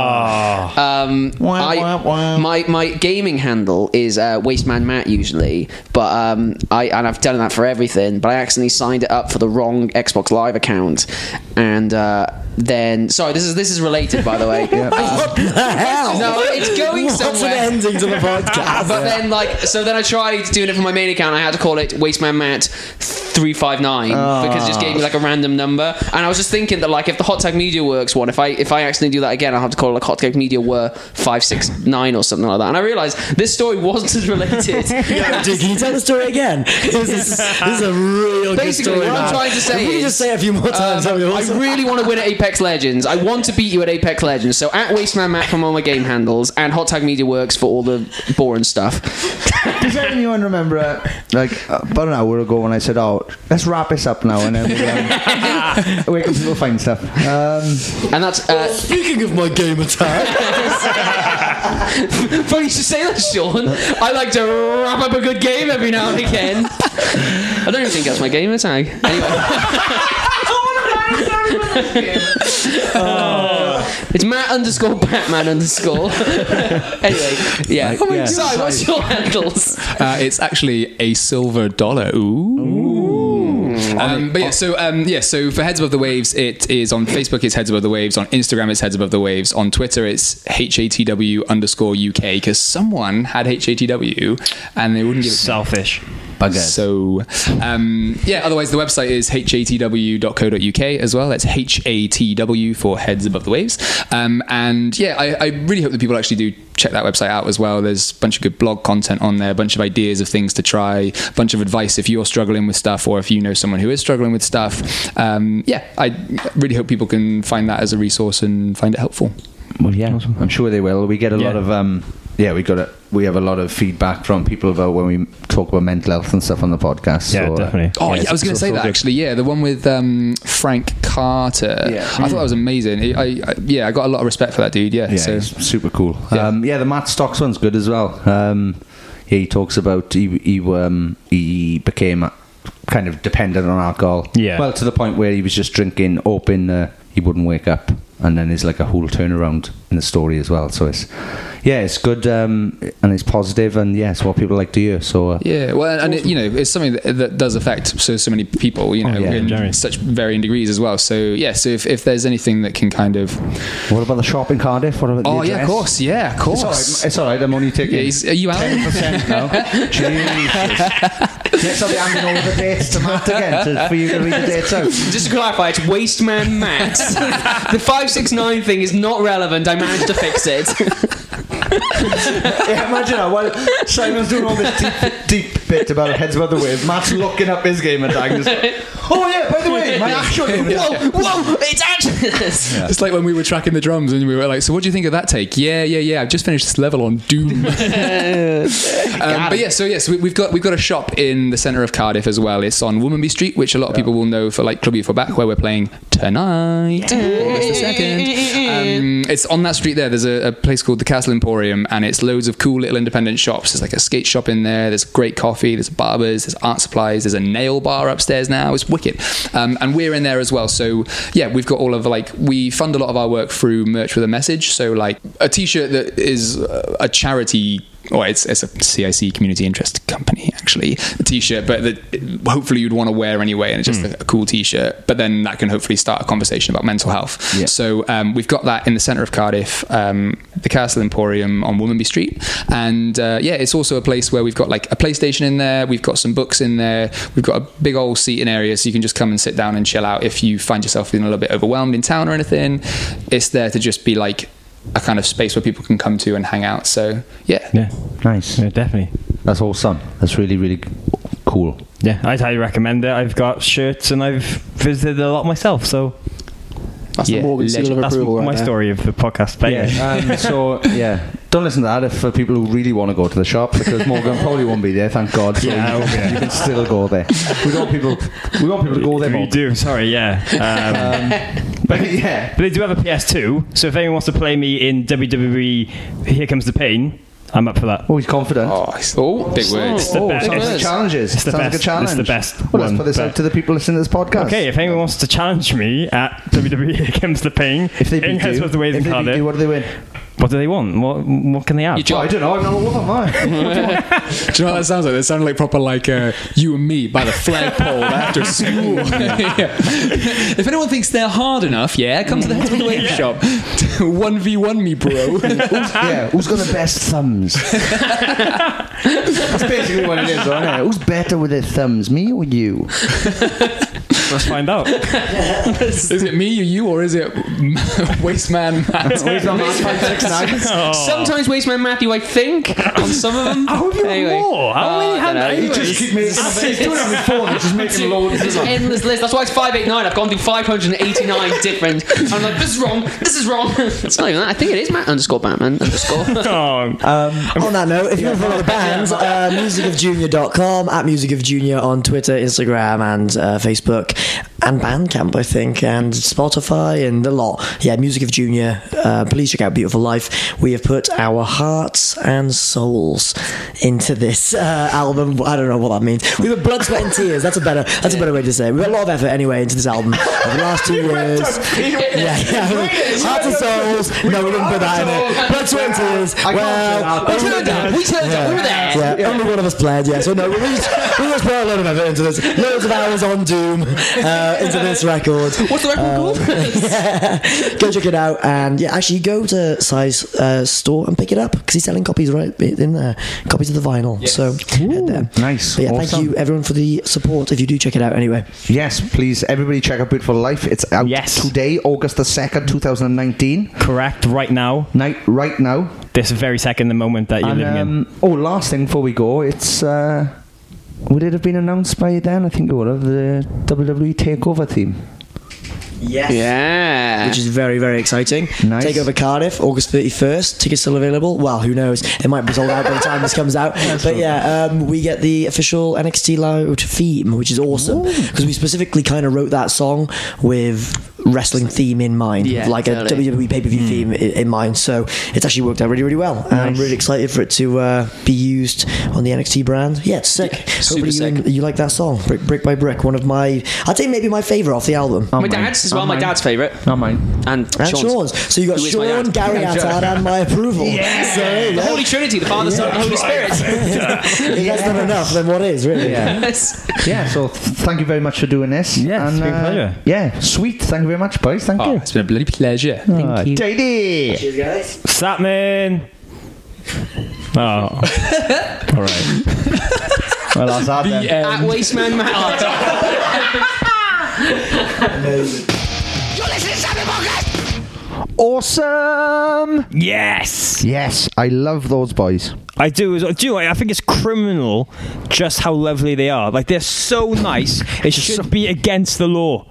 My gaming handle is Wasteman Matt usually, but I've done that for everything, but I accidentally signed it up for the wrong Xbox Live account, and then sorry, this is related, by the way. What the hell? No, it's going What's somewhere. an ending to the podcast? But then, then I tried doing it for my main account. I had to call it Wasteman Matt 359 because it just gave me like a random number. And I was just thinking that like if the Hot Tag Media Works one, if I accidentally do that again, I'll have to call it like Hot Tag Media Were 569 or something like that. And I realised this story wasn't as related. Dude, can you tell the story again? This is a real good story. Basically, what I'm trying to say is, just say it a few more times. I really want to win at Apex Legends. I want to beat you at Apex Legends. So at Wasteman Matt from all my game handles, and Hot Tag Media Works for all the boring stuff. Does anyone remember, about an hour ago when I said, let's wrap this up now, and then where can people find stuff? And that's... Speaking of my game attack... Funny you should say that, Sean. I like to wrap up a good game every now and again. I don't even think that's my game attack. Anyway. It's Matt _ Batman _ Anyway, yeah. Oh my God. Sorry, what's your handles? It's actually a silver dollar. Ooh. But yeah, so for Heads Above the Waves, it is on Facebook, it's Heads Above the Waves. On Instagram, it's Heads Above the Waves. On Twitter, it's HATW_UK, because someone had HATW and they wouldn't give it. Selfish. Buggers. So, otherwise the website is hatw.co.uk as well. That's HATW for Heads Above the Waves. I really hope that people actually do check that website out as well. There's a bunch of good blog content on there, a bunch of ideas of things to try, a bunch of advice if you're struggling with stuff or if you know someone who is struggling with stuff. I really hope people can find that as a resource and find it helpful. Well, yeah, awesome. I'm sure they will. We get a lot of we have a lot of feedback from people about when we talk about mental health and stuff on the podcast. Yeah, so, definitely. I was going to say that actually. Yeah, the one with Frank Carter. Yeah. I thought that was amazing. I got a lot of respect for that dude. Yeah, so he's super cool. Yeah. The Matt Stocks one's good as well. He talks about he became kind of dependent on alcohol. Yeah. Well, to the point where he was just drinking, hoping he wouldn't wake up. And then there's like a whole turnaround in the story as well. So it's good and it's positive, and it's what people like to hear. So and it's something that does affect so many people, in such varying degrees as well. So so if there's anything that can kind of, what about the shop in Cardiff? What about the address? of course. It's all right. I'm only taking. Are you out? 10% now. Jesus. Next I'll be handing over the dates to Matt again for you to read the dates out. Just to clarify, it's Wasteman Matt. The 569 thing is not relevant. I managed to fix it. Imagine that while Simon's doing all this deep bit about Heads Above the Waves, Matt's looking up his game attack. By the way, my actual game attack. Whoa, it's actually. It's like when we were tracking the drums and we were like, so what do you think of that take? Yeah, I've just finished this level on Doom. So we've got a shop in the centre of Cardiff as well. It's on Womanby Street, which a lot of people will know for like Club U4 Back, where we're playing tonight, August the 2nd. It's on that street there. There's a place called the Castle Emporium, and it's loads of cool little independent shops. There's like a skate shop in there, there's great coffee, there's barbers, there's art supplies, there's a nail bar upstairs now. It's wicked. And we're in there as well. So we've got all of we fund a lot of our work through Merch with a Message. So like a t-shirt that is a charity, or it's a CIC community interest company actually, a t-shirt, but that hopefully you'd want to wear anyway, and it's just a cool t-shirt, but then that can hopefully start a conversation about mental health. So we've got that in the centre of Cardiff, the Castle Emporium on Womanby Street, and it's also a place where we've got like a PlayStation in there, we've got some books in there, we've got a big old seating area, so you can just come and sit down and chill out if you find yourself feeling a little bit overwhelmed in town or anything. It's there to just be like a kind of space where people can come to and hang out. So nice. Yeah, definitely. That's awesome. That's really, really cool. Yeah, I'd highly recommend it. I've got shirts and I've visited a lot myself, so that's the Morgan seal of approval. That's my story of the podcast. But don't listen to that if for people who really want to go to the shop, because Morgan probably won't be there, thank God. So you can still go there. We want people to go there. We do. Sorry, but they do have a PS2, so if anyone wants to play me in WWE Here Comes the Pain, I'm up for that. Oh, he's confident. Big words. Challenges. It's the best. Like a challenge. It's the best. Let's put this out to the people listening to this podcast. Okay, if anyone wants to challenge me at WWE Here Comes the Pain, if they beat you, what do they win? What do they want? What can they have? Your job. I don't know. I'm not all of them, am I? Do you know what that sounds like? It sounded like proper like you and me by the flagpole after school. Yeah. If anyone thinks they're hard enough, come to the Heads of the Wave shop. 1v1 me, bro. Who's got the best thumbs? That's basically what it is, isn't it? Who's better with their thumbs, me or you? Let's find out. Is it me or you, or is it Wasteman Matt? Sometimes Wasteman Matthew, I think, on some of them. How have you more? How many have You just keep making he's doing it on his phone. He's just making loads. It's an endless list. That's why it's 589. I've gone through 589 different. I'm like, this is wrong. This is wrong. It's not even that. I think it is Matt_Batman_. On that note, if you want to follow the bands, musicofjunior.com, at musicofjunior on Twitter, Instagram, and Facebook, and Bandcamp, I think, and Spotify, and a lot. Yeah, Music of Junior. Please check out Beautiful Life. We have put our hearts and souls into this album. I don't know what that means. We put blood, sweat, and tears. That's a better way to say it. We put a lot of effort anyway into this album over the last 2 years. Hearts and souls. No, we didn't put that in it. Blood, sweat, and tears. Well, we turned up. We were there. Yeah, only one of us played. Yeah, so no, we just put a lot of effort into this. Loads of hours on Doom into this record. What's the record called? Go check it out, and actually go to Size store and pick it up because he's selling copies right in there, copies of the vinyl. Yes. So head there. Nice. But thank you everyone for the support. If you do check it out anyway. Yes, please, everybody check out Beautiful Life. It's out today, August the 2nd, 2019. Correct. Right now. Right now. This very second, the moment that you're living in. Last thing before we go, it's would it have been announced by then? I think it would have, the WWE Takeover theme. Yes. Yeah. Which is very, very exciting. Nice. Takeover Cardiff, August 31st. Tickets still available. Well, who knows? It might be sold out by the time this comes out. But we get the official NXT Loud theme, which is awesome. Because we specifically kind of wrote that song with wrestling theme in mind, like a WWE pay-per-view theme in mind. So it's actually worked out really, really well. And I'm really excited for it to be used on the NXT brand. Yeah, it's sick. Hopefully you like that song, Brick by Brick. One of my, I'd say maybe my favourite off the album. My dad's as well. My dad's favourite. Not mine. And Sean's. So you got Sean, Gary Attard, and my approval. The Holy Trinity, the Father, Son, and Holy Spirit. If that's not enough, then what is, really? Yeah, so thank you very much for doing this. Yeah, it's been a pleasure. Yeah, sweet. Thank you very much, boys. Thank you. It's been a bloody pleasure. Thank you. JD. Cheers, guys. Sapman. Oh. All right. Well, that's that then. At Wasteman Matt. Amazing. Awesome. Yes, I love those boys. I do. I think it's criminal just how lovely they are. Like, they're so nice. It should be against the law.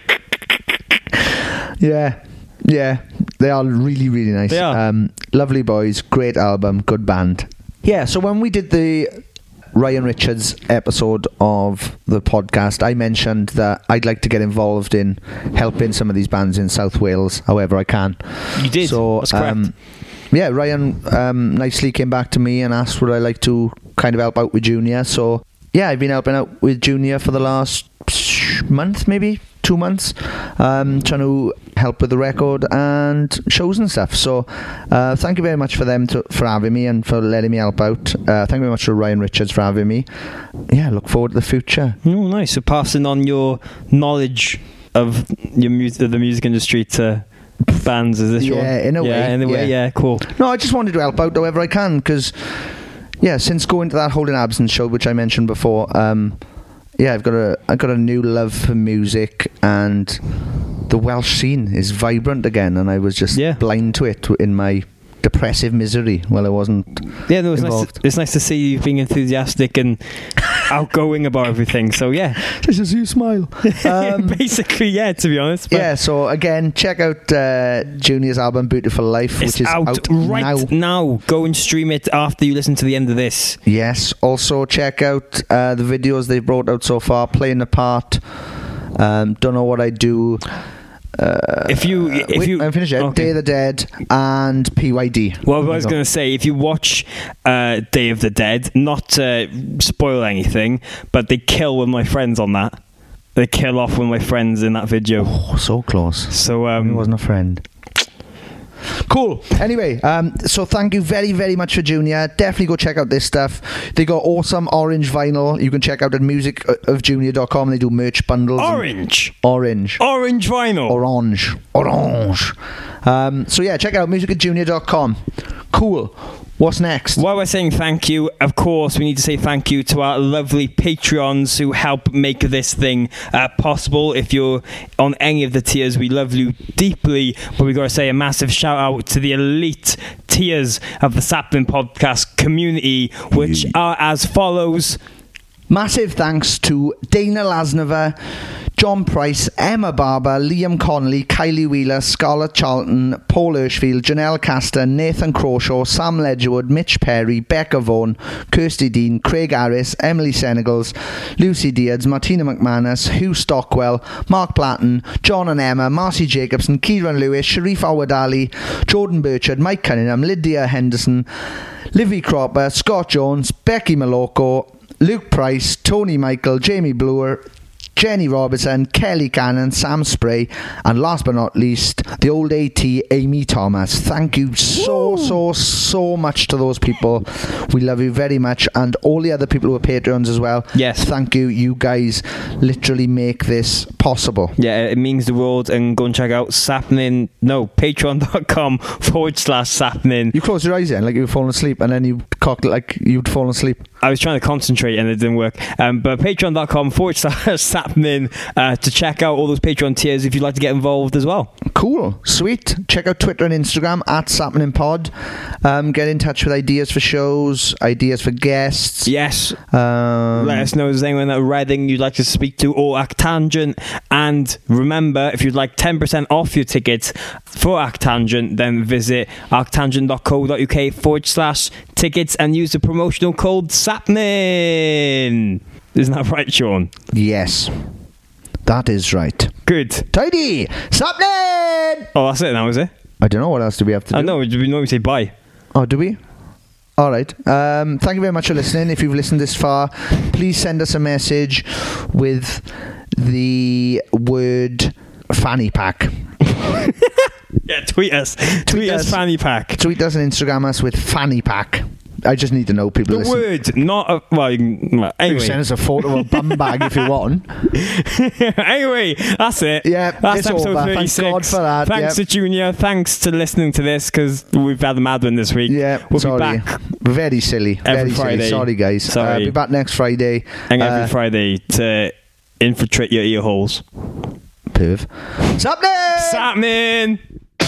Yeah, they are really, really nice. They are. Lovely boys, great album, good band. Yeah, so when we did the Ryan Richards episode of the podcast, I mentioned that I'd like to get involved in helping some of these bands in South Wales however I can. You did. So, that's correct. Ryan nicely came back to me and asked would I like to kind of help out with Junior. So yeah, I've been helping out with Junior for the last month, maybe 2 months, trying to help with the record and shows and stuff. So thank you very much for them for having me and for letting me help out. Thank you very much to Ryan Richards for having me. Yeah, look forward to the future. Oh, nice. So passing on your knowledge of the music industry to bands, is this in a way. Yeah, cool. No, I just wanted to help out however I can because since going to that Holding Absence show which I mentioned before, I've got a new love for music, and the Welsh scene is vibrant again, and I was just blind to it in my depressive misery while I wasn't involved. It's nice to see you being enthusiastic and outgoing about everything. So just to see you smile. Basically, to be honest. But so again, check out Junior's album Beautiful Life, which is out right now. Go and stream it after you listen to the end of this. Yes. Also check out the videos they've brought out so far. Playing the Part. Don't Know What I Do. If you I'm finished yet. Okay. Day of the Dead and PYD. Well, I was going to say, if you watch Day of the Dead, not to spoil anything, but they kill one of my friends on that. They kill off one of my friends in that video. Oh, so close. So he wasn't a friend. Cool. Anyway, so thank you very, very much for Junior. Definitely go check out this stuff. They got awesome orange vinyl. You can check out at musicofjunior.com. They do merch bundles. Orange vinyl. Orange. So yeah, check out musicofjunior.com. Cool. What's next? While we're saying thank you, of course, we need to say thank you to our lovely Patreons who help make this thing possible. If you're on any of the tiers, we love you deeply. But we've got to say a massive shout out to the elite tiers of the Sapling Podcast community, which are as follows. Massive thanks to Dana Lasnova, John Price, Emma Barber, Liam Connolly, Kylie Wheeler, Scarlett Charlton, Paul Hirschfield, Janelle Castor, Nathan Crawshaw, Sam Ledgerwood, Mitch Perry, Becca Vaughan, Kirsty Dean, Craig Harris, Emily Senegals, Lucy Diaz, Martina McManus, Hugh Stockwell, Mark Platten, John and Emma, Marcy Jacobson, Kieran Lewis, Sharif Awadali, Jordan Burchard, Mike Cunningham, Lydia Henderson, Livy Cropper, Scott Jones, Becky Malocco, Luke Price, Tony Michael, Jamie Bloor, Jenny Robertson, Kelly Cannon, Sam Spray, and last but not least, the old AT, Amy Thomas. Thank you so much to those people. We love you very much, and all the other people who are Patreons as well. Yes. Thank you. You guys literally make this possible. Yeah, it means the world, and go and check out patreon.com/sapling. You close your eyes then, like you were falling asleep, and then you cocked like you'd fallen asleep. I was trying to concentrate and it didn't work. But patreon.com/sapling to check out all those Patreon tiers if you'd like to get involved as well. Cool. Sweet. Check out Twitter and Instagram at SaplingPod. Get in touch with ideas for shows, ideas for guests. Yes. Let us know if there's anyone at Reading you'd like to speak to, or Arctangent. And remember, if you'd like 10% off your tickets for Arctangent, then visit arctangent.co.uk/tickets and use the promotional code SAPNIN. Isn't that right, Sean? Yes. That is right. Good. Tidy. SAPNIN! Oh, that's it now, is it? I don't know. What else do we have to do? I know. We normally say bye. Oh, do we? All right. Thank you very much for listening. If you've listened this far, please send us a message with the word fanny pack. Yeah, tweet us. Tweet us fanny pack. Tweet us and Instagram us with fanny pack. I just need to know people the listen. Word, not a... Well, anyway. You send us a photo of a bum bag if you want. Anyway, that's it. Yeah, that's it's episode over. 36. Thank God for that. Thanks to Junior. Thanks to listening to this, because we've had the mad one this week. Yeah, we'll sorry. be back very silly. every very Friday. Silly. Sorry, guys. Sorry. Be back next Friday. And every Friday to infiltrate your ear holes. Perv. Sapnin! Sapnin!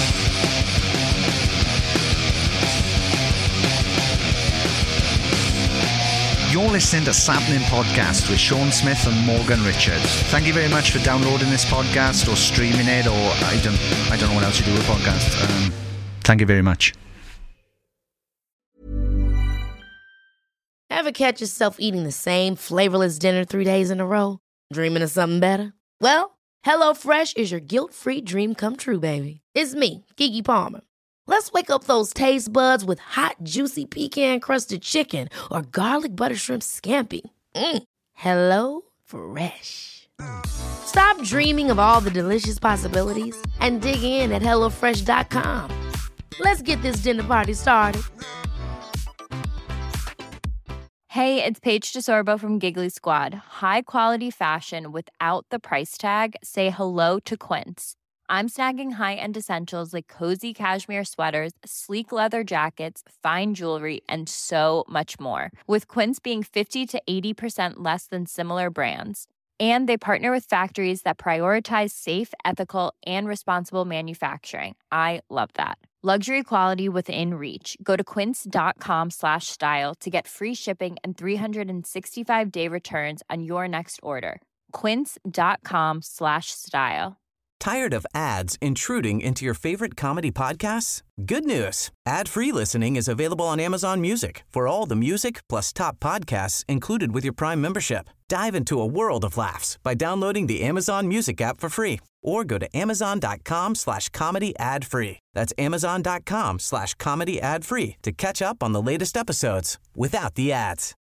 You're listening to Sapling Podcast with Sean Smith and Morgan Richards. Thank you very much for downloading this podcast or streaming it, or I don't know what else you do with podcasts. Thank you very much. Ever catch yourself eating the same flavorless dinner 3 days in a row? Dreaming of something better? Well, HelloFresh is your guilt-free dream come true, baby. It's me, Keke Palmer. Let's wake up those taste buds with hot, juicy pecan-crusted chicken or garlic butter shrimp scampi. Hello Fresh. Stop dreaming of all the delicious possibilities and dig in at HelloFresh.com. Let's get this dinner party started. Hey, it's Paige DeSorbo from Giggly Squad. High quality fashion without the price tag. Say hello to Quince. I'm snagging high-end essentials like cozy cashmere sweaters, sleek leather jackets, fine jewelry, and so much more. With Quince being 50 to 80% less than similar brands. And they partner with factories that prioritize safe, ethical, and responsible manufacturing. I love that. Luxury quality within reach. Go to quince.com/style to get free shipping and 365-day returns on your next order. Quince.com/style. Tired of ads intruding into your favorite comedy podcasts? Good news. Ad-free listening is available on Amazon Music for all the music plus top podcasts included with your Prime membership. Dive into a world of laughs by downloading the Amazon Music app for free or go to amazon.com/comedy ad-free. That's amazon.com/comedy ad-free to catch up on the latest episodes without the ads.